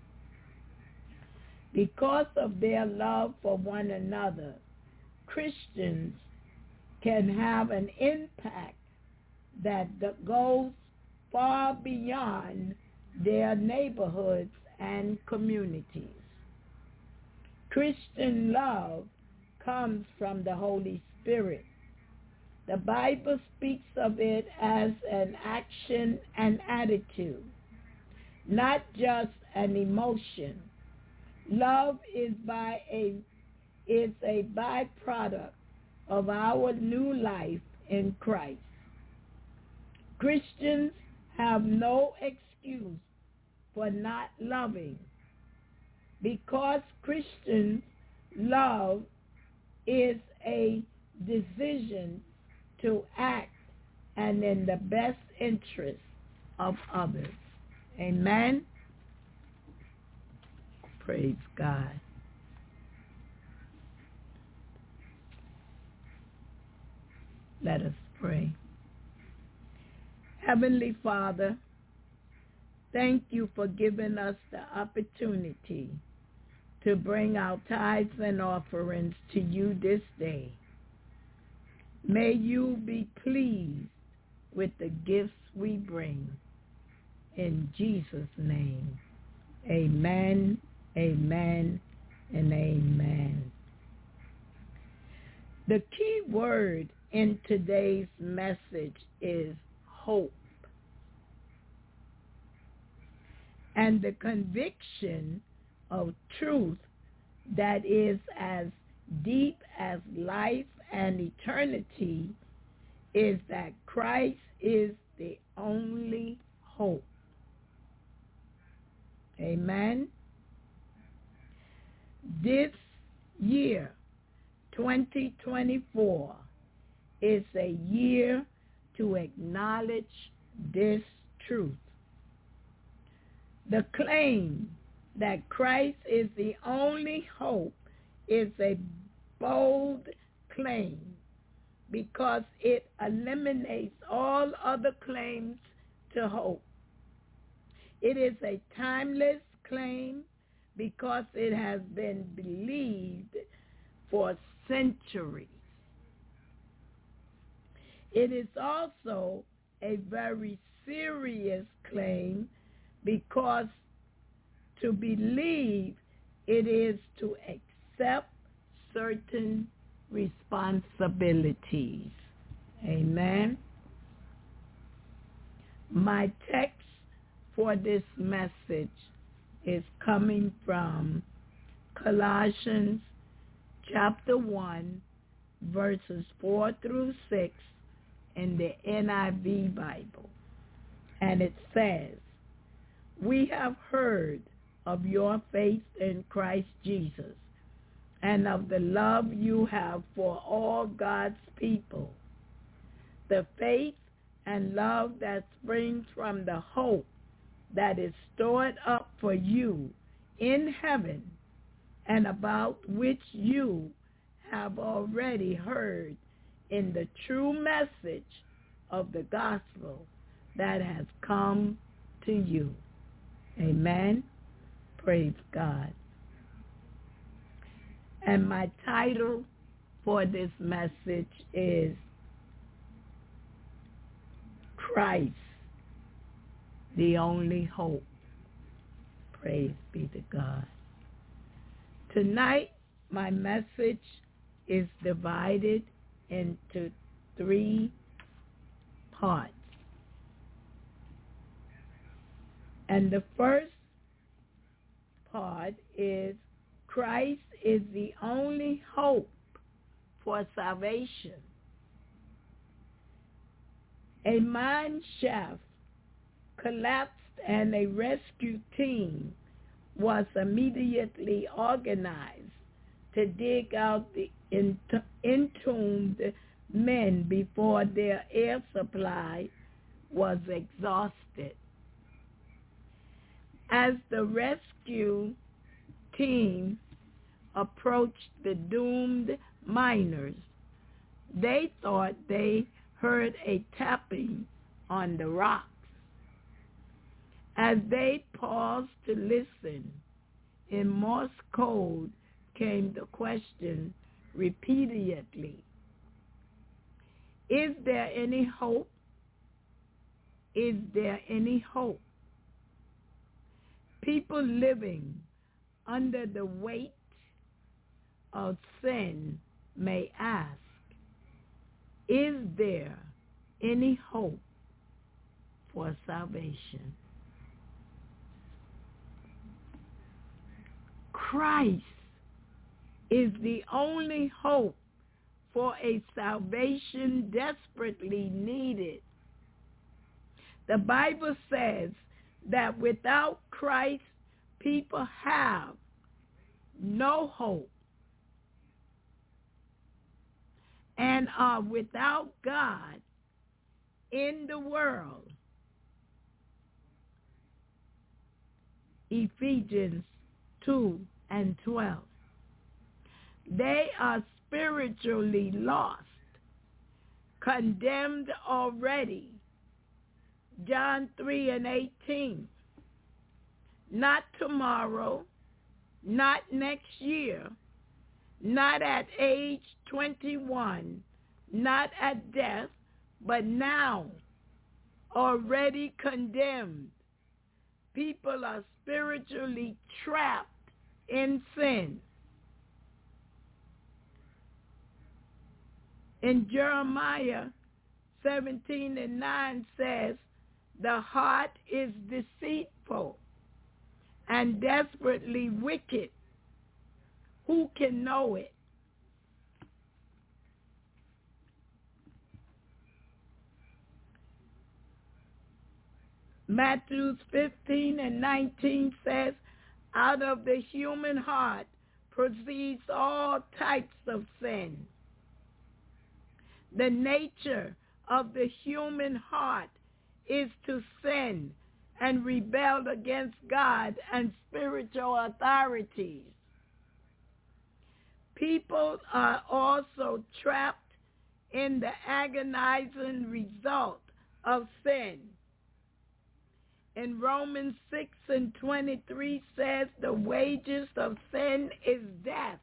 Because of their love for one another, Christians can have an impact that goes far beyond their neighborhoods and communities. Christian love comes from the Holy Spirit, The Bible speaks of it as an action and attitude, not just an emotion. Love is by a is a byproduct of our new life in Christ. Christians have no excuse for not loving, because Christian love is a decision to act and in the best interest of others. Amen. Praise God. Let us pray. Heavenly Father, thank you for giving us the opportunity to bring our tithes and offerings to you this day. May you be pleased with the gifts we bring. In Jesus' name, amen, amen, and amen. The key word in today's message is hope. And the conviction of truth that is as deep as life and eternity is that Christ is the only hope. Amen. This year, twenty twenty-four, is a year to acknowledge this truth. The claim that Christ is the only hope is a bold claim because it eliminates all other claims to hope. It is a timeless claim because it has been believed for centuries. It is also a very serious claim because to believe it is to accept certain responsibilities. Amen. My text for this message is coming from Colossians chapter one, verses four through six in the N I V Bible. And it says, "We have heard of your faith in Christ Jesus and of the love you have for all God's people, the faith and love that springs from the hope that is stored up for you in heaven, and about which you have already heard in the true message of the gospel that has come to you." Amen. Praise God. And my title for this message is Christ, the only hope. Praise be to God. Tonight, my message is divided into three parts. And the first part is Christ is the only hope for salvation. A mine shaft collapsed and a rescue team was immediately organized to dig out the entombed men before their air supply was exhausted. As the rescue team approached the doomed miners, they thought they heard a tapping on the rocks. As they paused to listen, in Morse code came the question repeatedly, "Is there any hope? Is there any hope?" People living under the weight of sin may ask, Is there any hope for salvation? Christ is the only hope for a salvation desperately needed. The Bible says that without Christ, people have no hope and are without God in the world. Ephesians two and twelve. They are spiritually lost, condemned already. John three and eighteen. Not tomorrow, not next year, not at age twenty-one, not at death, but now, already condemned. People are spiritually trapped in sin. In Jeremiah seventeen and nine says, the heart is deceitful and desperately wicked. Who can know it? Matthew fifteen and nineteen says, out of the human heart proceeds all types of sin. The nature of the human heart is to sin and rebel against God and spiritual authorities. People are also trapped in the agonizing result of sin. In Romans six and twenty-three says the wages of sin is death.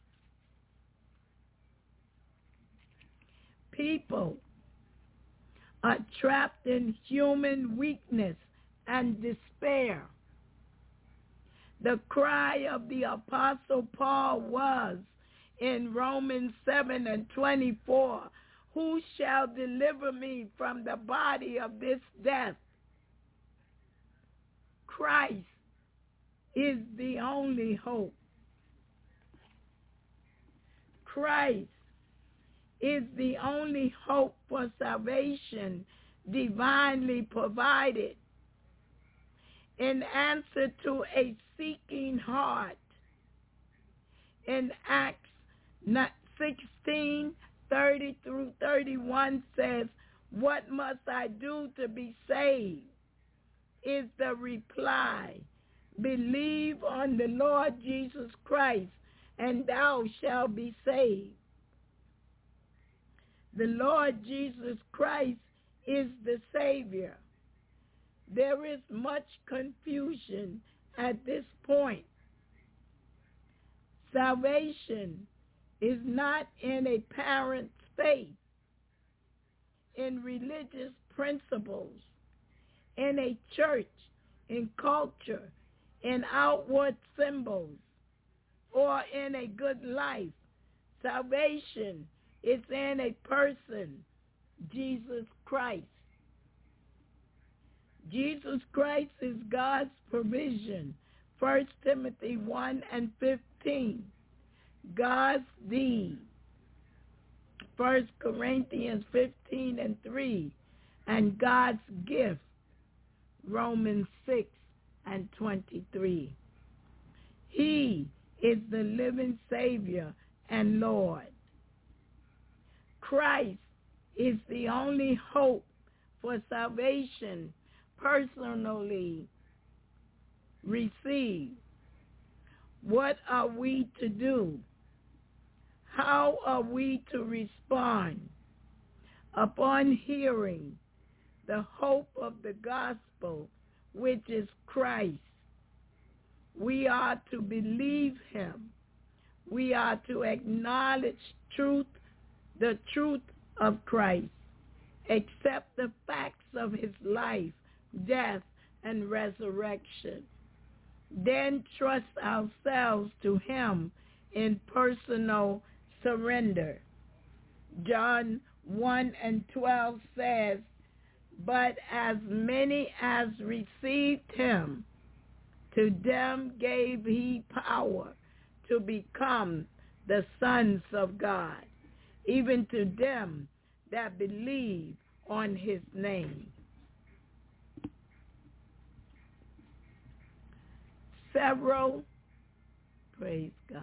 People are trapped in human weakness and despair. The cry of the Apostle Paul was in Romans seven and twenty-four, who shall deliver me from the body of this death? Christ is the only hope. Christ is the only hope for salvation divinely provided in answer to a seeking heart. In Acts sixteen, thirty through thirty-one says, what must I do to be saved? Is the reply, believe on the Lord Jesus Christ, and thou shalt be saved. The Lord Jesus Christ is the Savior. There is much confusion at this point. Salvation is not in a parent's faith, in religious principles, in a church, in culture, in outward symbols, or in a good life. Salvation is in a person, Jesus Christ. Jesus Christ is God's provision. First Timothy one and fifteen. God's deed. First Corinthians fifteen and three. And God's gift. Romans six and twenty-three. He is the living Savior and Lord. Christ is the only hope for salvation personally received. What are we to do? How are we to respond? Upon hearing the hope of the gospel, which is Christ, we are to believe him. We are to acknowledge truth, the truth of Christ, accept the facts of his life, death, and resurrection. Then trust ourselves to him in personal surrender. John one and twelve says, but as many as received him, to them gave he power to become the sons of God, even to them that believe on his name. Several, praise God,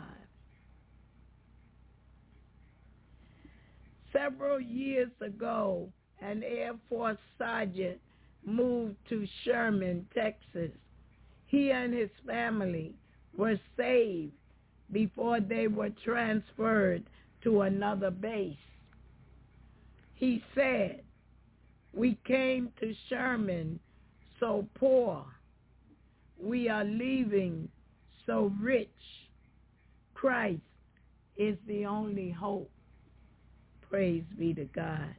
several years ago, an Air Force sergeant moved to Sherman, Texas. He and his family were saved before they were transferred to another base. He said, we came to Sherman so poor. We are leaving so rich. Christ is the only hope. Praise be to God.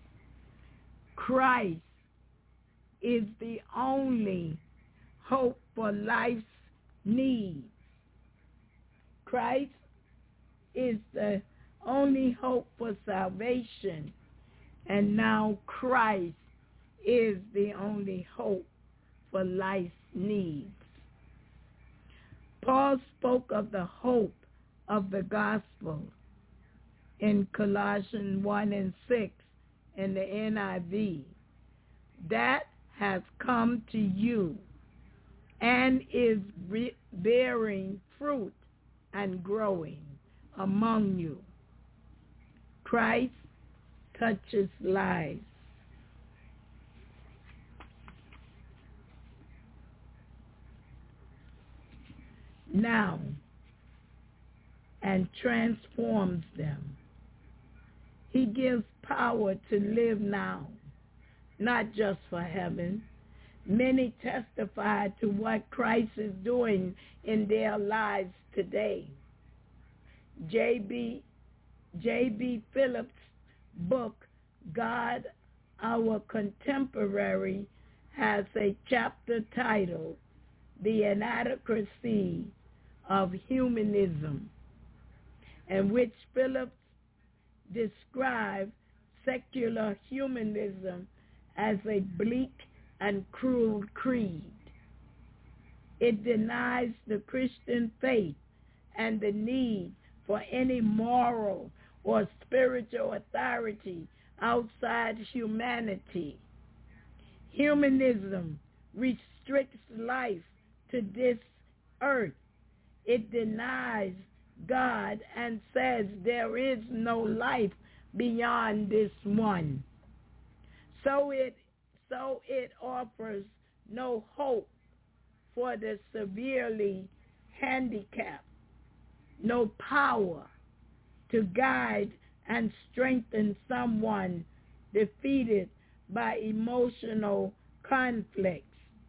Christ is the only hope for life's needs. Christ is the only hope for salvation. And now Christ is the only hope for life's needs. Paul spoke of the hope of the gospel in Colossians one and six in the N I V. That has come to you and is re- bearing fruit and growing among you. Christ touches lives. Now, and transforms them. He gives power to live now, not just for heaven. Many testify to what Christ is doing in their lives today. J B J B Phillips' book, God, Our Contemporary, has a chapter titled, The Inadequacy of Humanism, in which Phillips describes secular humanism as a bleak and cruel creed. It denies the Christian faith and the need for any moral or spiritual authority outside humanity. Humanism restricts life to this earth. It denies God and says there is no life beyond this one. So it so it offers no hope for the severely handicapped, no power to guide and strengthen someone defeated by emotional conflicts.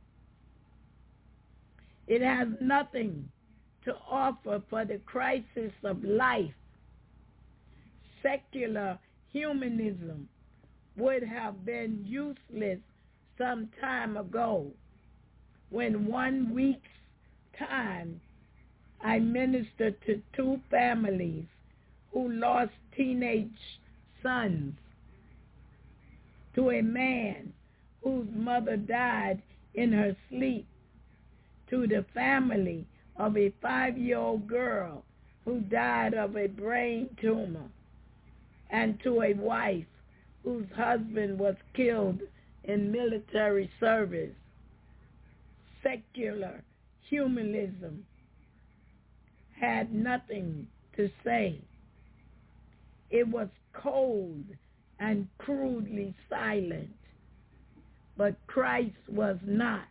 It has nothing to offer for the crisis of life. Secular humanism would have been useless some time ago, when one week's time I ministered to two families who lost teenage sons, to a man whose mother died in her sleep, to the family of a five-year-old girl who died of a brain tumor, and to a wife whose husband was killed in military service. Secular humanism had nothing to say. It was cold and crudely silent, but Christ was not.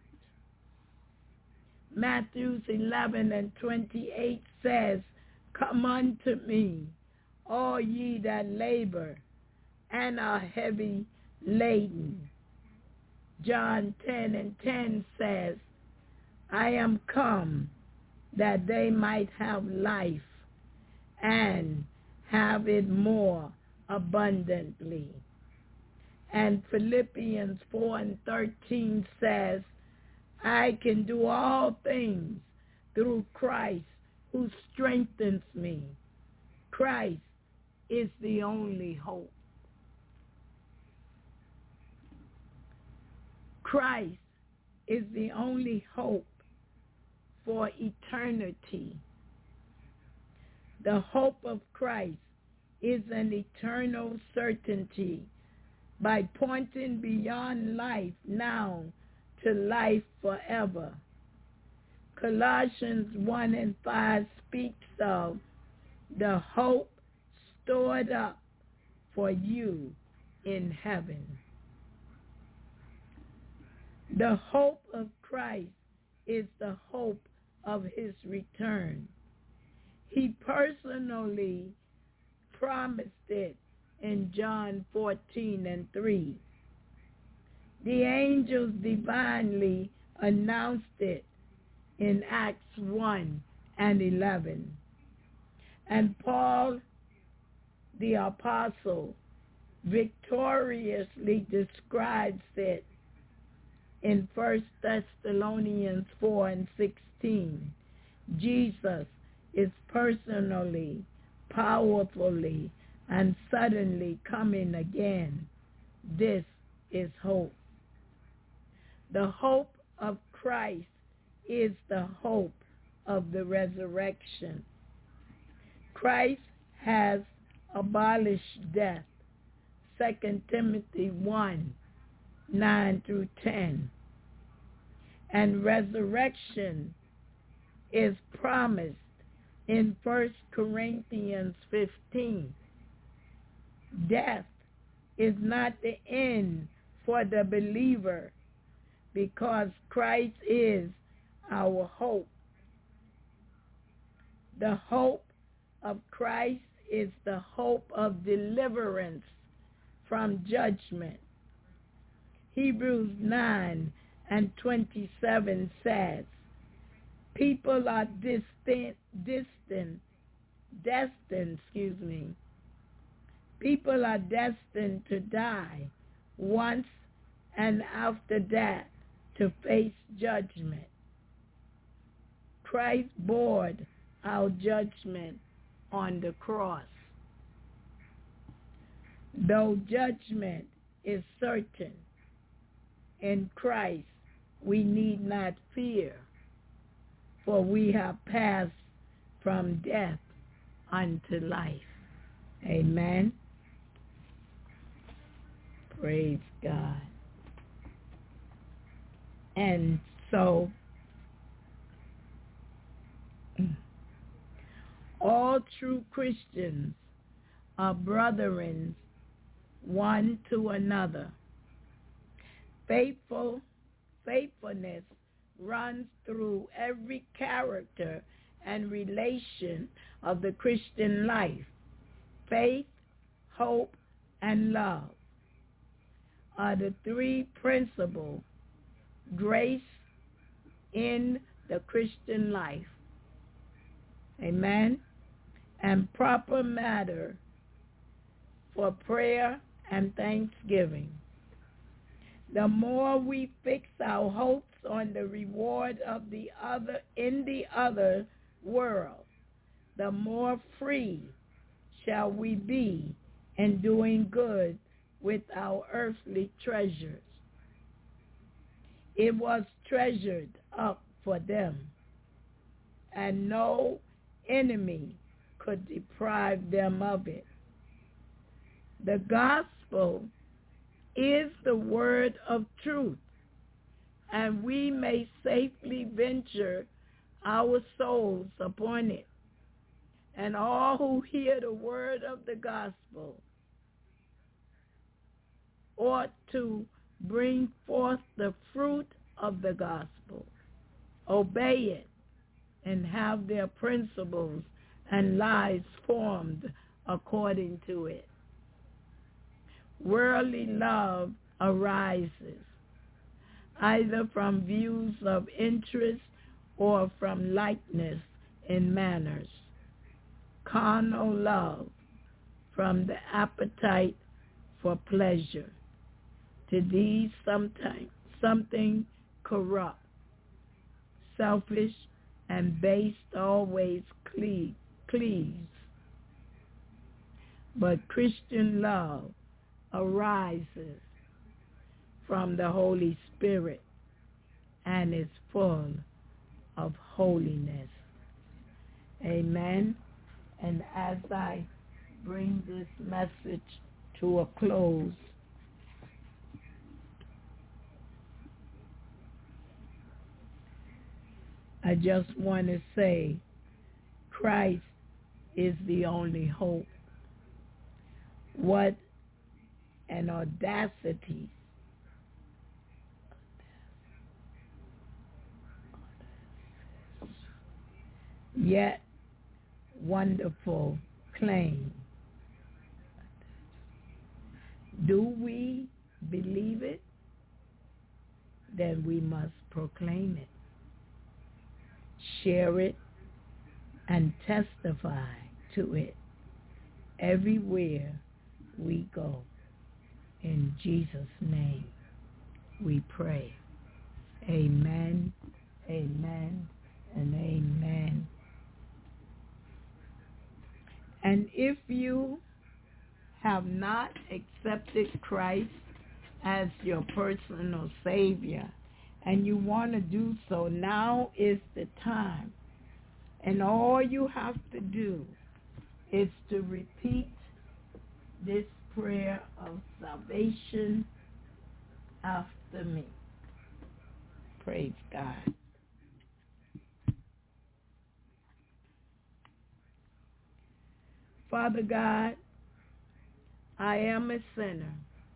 Matthew eleven and twenty-eight says, come unto me, all ye that labor and are heavy laden. John ten and ten says, I am come that they might have life and have it more abundantly. And Philippians four and thirteen says, I can do all things through Christ who strengthens me. Christ is the only hope. Christ is the only hope for eternity. The hope of Christ is an eternal certainty by pointing beyond life now to life forever. Colossians one and five speaks of the hope stored up for you in heaven. The hope of Christ is the hope of his return. He personally promised it in John fourteen and three. The angels divinely announced it in Acts one and eleven. And Paul, the apostle, victoriously describes it in First Thessalonians four and sixteen. Jesus is personally, powerfully, and suddenly coming again. This is hope. The hope of Christ is the hope of the resurrection. Christ has abolished death. Second Timothy one, nine through ten. And resurrection is promised in First Corinthians fifteen. Death is not the end for the believer because Christ is our hope. The hope of Christ is the hope of deliverance from judgment. Hebrews nine and twenty-seven says, people are distant, distant, destined, excuse me. People are destined to die once, and after that to face judgment. Christ bore our judgment on the cross. Though judgment is certain, in Christ we need not fear, for we have passed from death unto life. Amen. Praise God. And so, all true Christians are brethren one to another. Faithful, faithfulness runs through every character and relation of the Christian life. Faith, hope, and love are the three principal grace in the Christian life. Amen. And proper matter for prayer and thanksgiving. The more we fix our hopes on the reward of the other in the other world, the more free shall we be in doing good with our earthly treasures. It was treasured up for them, and no enemy could deprive them of it. The gospel is the word of truth, and we may safely venture our souls upon it. And all who hear the word of the gospel ought to bring forth the fruit of the gospel, obey it, and have their principles and lives formed according to it. Worldly love arises either from views of interest or from likeness in manners. Carnal love from the appetite for pleasure. To these sometimes something corrupt, selfish, and based always cleaves. But Christian love arises from the Holy Spirit and is full of holiness. Amen. And as I bring this message to a close, I just want to say Christ is the only hope. What an audacity. Yet wonderful claim. Do we believe it? Then we must proclaim it, share it, and testify to it everywhere we go. In Jesus' name we pray. Amen, amen, and amen. And if you have not accepted Christ as your personal Savior, and you want to do so, now is the time. And all you have to do is to repeat this prayer of salvation after me. Praise God. Father God, I am a sinner.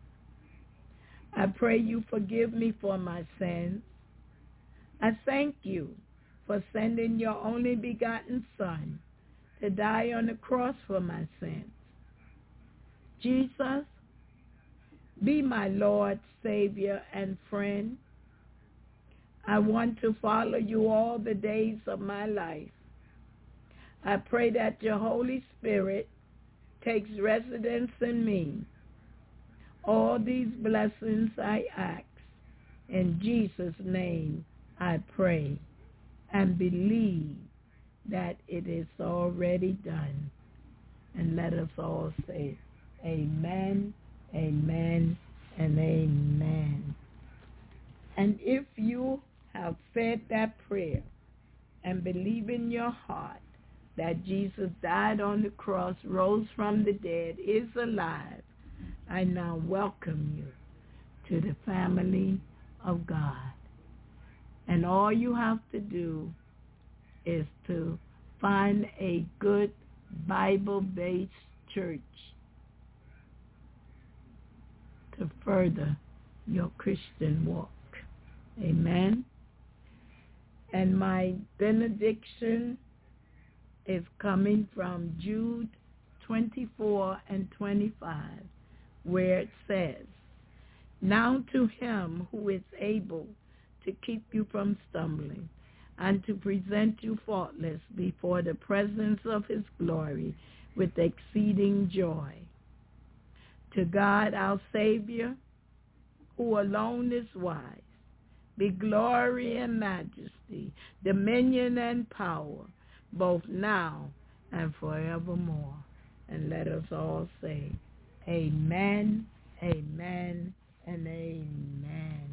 I pray you forgive me for my sins. I thank you for sending your only begotten Son to die on the cross for my sins. Jesus, be my Lord, Savior, and friend. I want to follow you all the days of my life. I pray that your Holy Spirit takes residence in me. All these blessings I ask. In Jesus' name I pray and believe that it is already done. And let us all say amen, amen, and amen. And if you have said that prayer and believe in your heart that Jesus died on the cross, rose from the dead, is alive, I now welcome you to the family of God. And all you have to do is to find a good Bible-based church to further your Christian walk. Amen. And my benediction is coming from Jude twenty-four and twenty-five, where it says, now to him who is able to keep you from stumbling and to present you faultless before the presence of his glory with exceeding joy. To God our Savior, who alone is wise, be glory and majesty, dominion and power, both now and forevermore. And let us all say, amen, amen, and amen.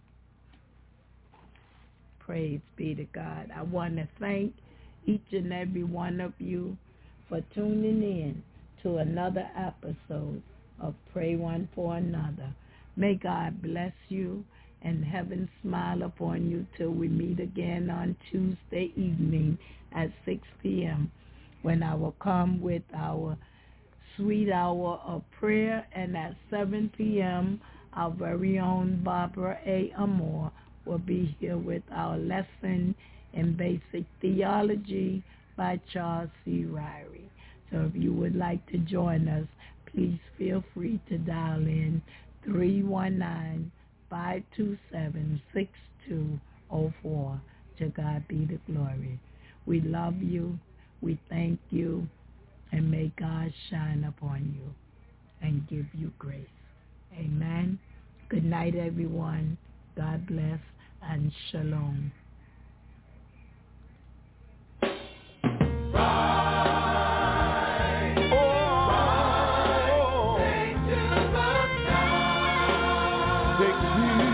Praise be to God. I want to thank each and every one of you for tuning in to another episode of Pray One for Another. May God bless you and heaven smile upon you till we meet again on Tuesday evening at six p.m. when I will come with our sweet hour of prayer, and at seven p.m. our very own Barbara A. Amore will be here with our lesson in basic theology by Charles C. Ryrie. So if you would like to join us, please feel free to dial in three one nine, five two seven, six two zero four. To God be the glory. We love you. We thank you. And may God shine upon you and give you grace. Amen. Good night, everyone. God bless and shalom. Take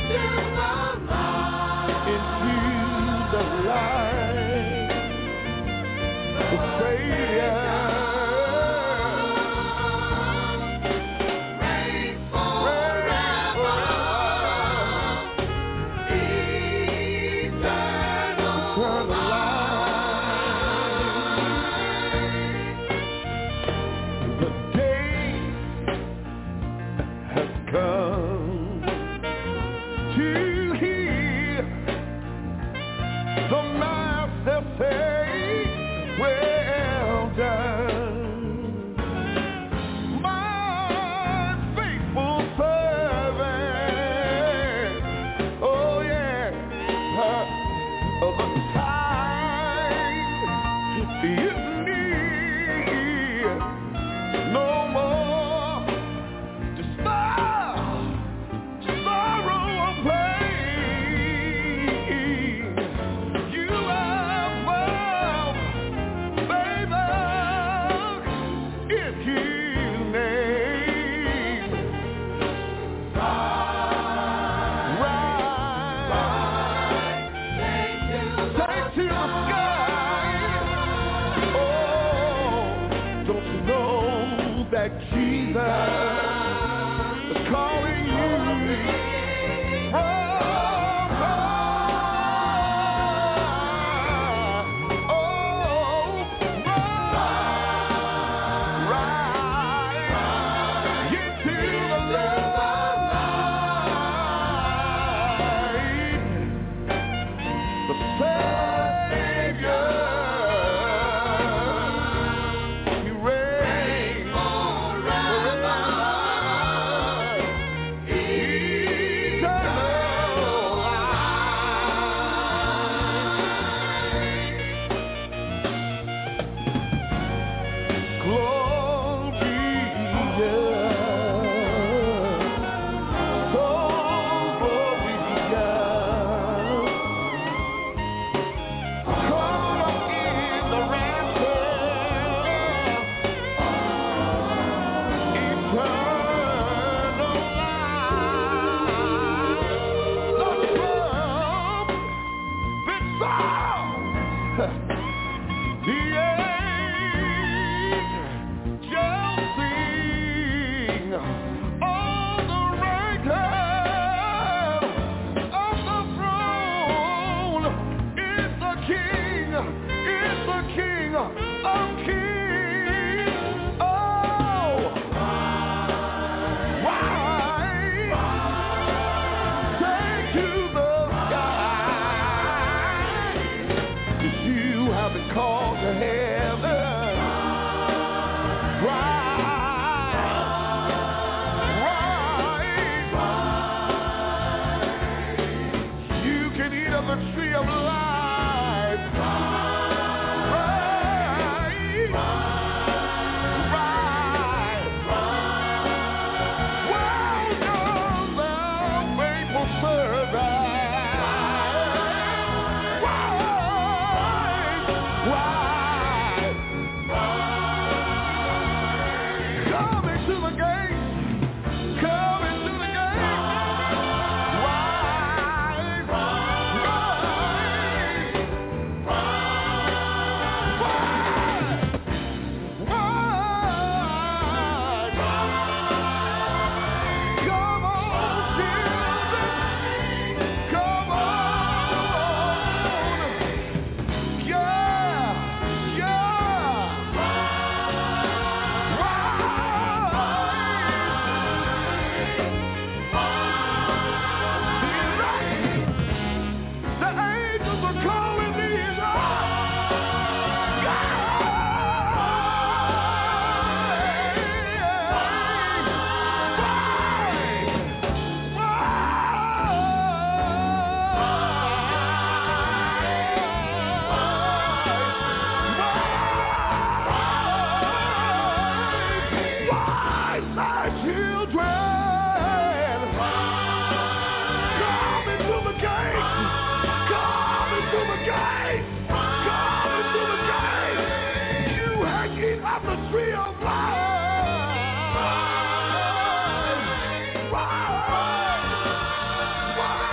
Why?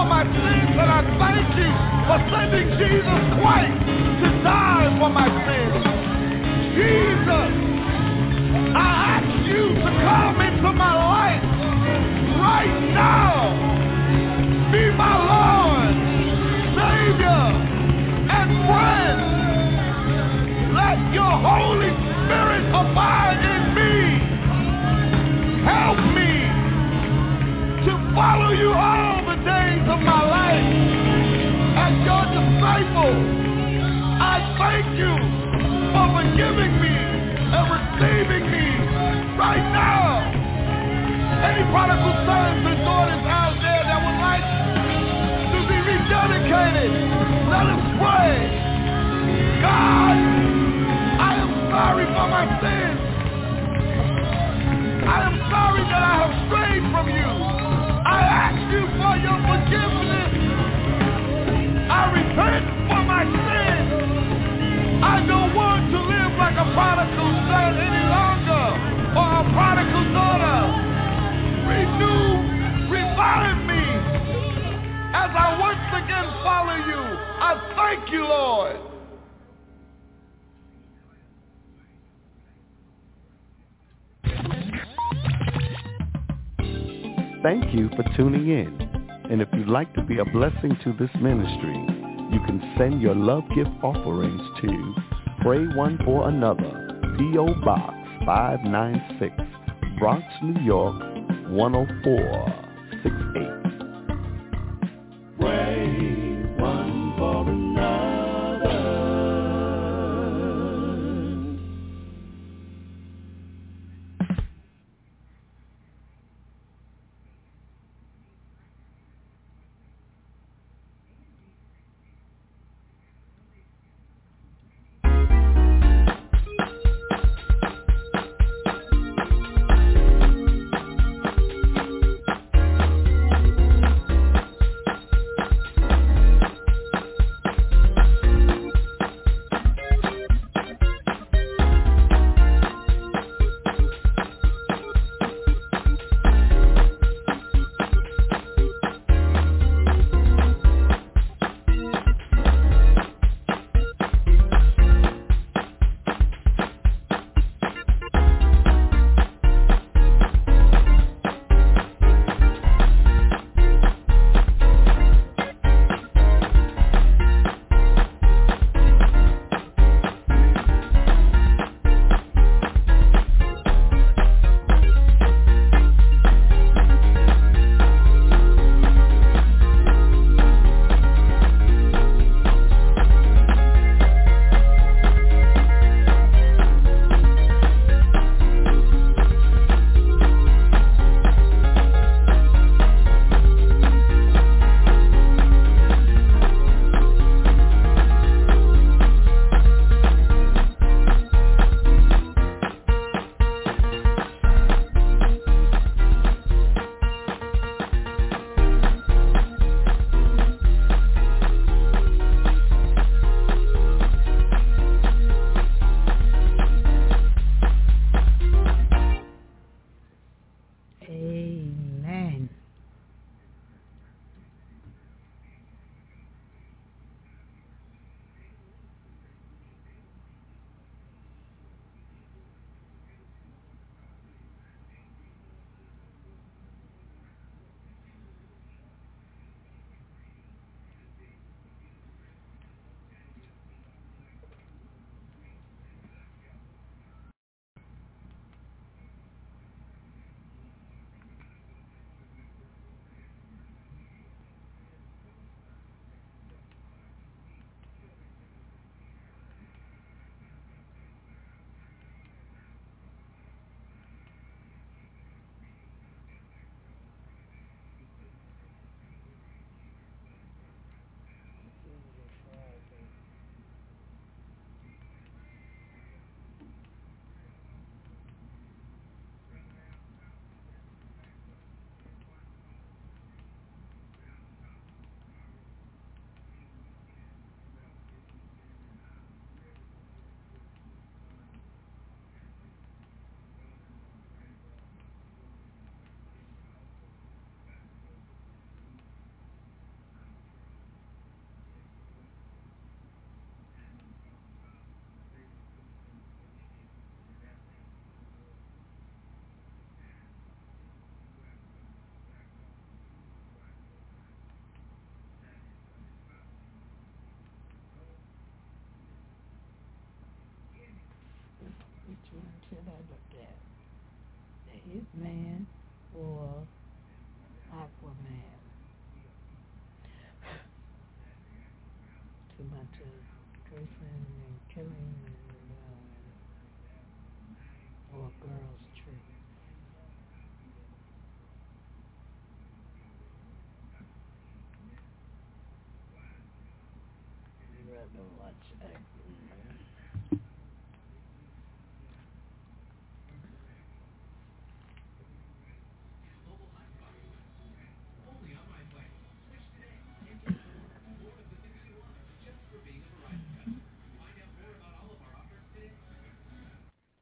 for my sins, and I thank you for sending Jesus Christ to die for my sins. Jesus, I ask you to come into my life right now. Be my Lord, Savior, and friend. Let your Holy Spirit abide in me. Help me to follow you all the days of my life. As your disciple, I thank you for forgiving me and receiving me right now. Any prodigal sons and daughters out there that would like to be rededicated, let us pray. God, I am sorry for my sins. I am sorry that I have strayed from you. I ask you for your forgiveness. I repent for my sins. I don't want to live like a prodigal son any longer, or a prodigal daughter. Renew, revive me as I once again follow you. I thank you, Lord. Thank you for tuning in. And if you'd like to be a blessing to this ministry, you can send your love gift offerings to Pray One for Another, P O. Box five nine six, Bronx, New York, one oh four six eight. Pray one for another. caveman or Aquaman. Too much of cursing and killing and uh, or girls trip. You rather watch Aquaman.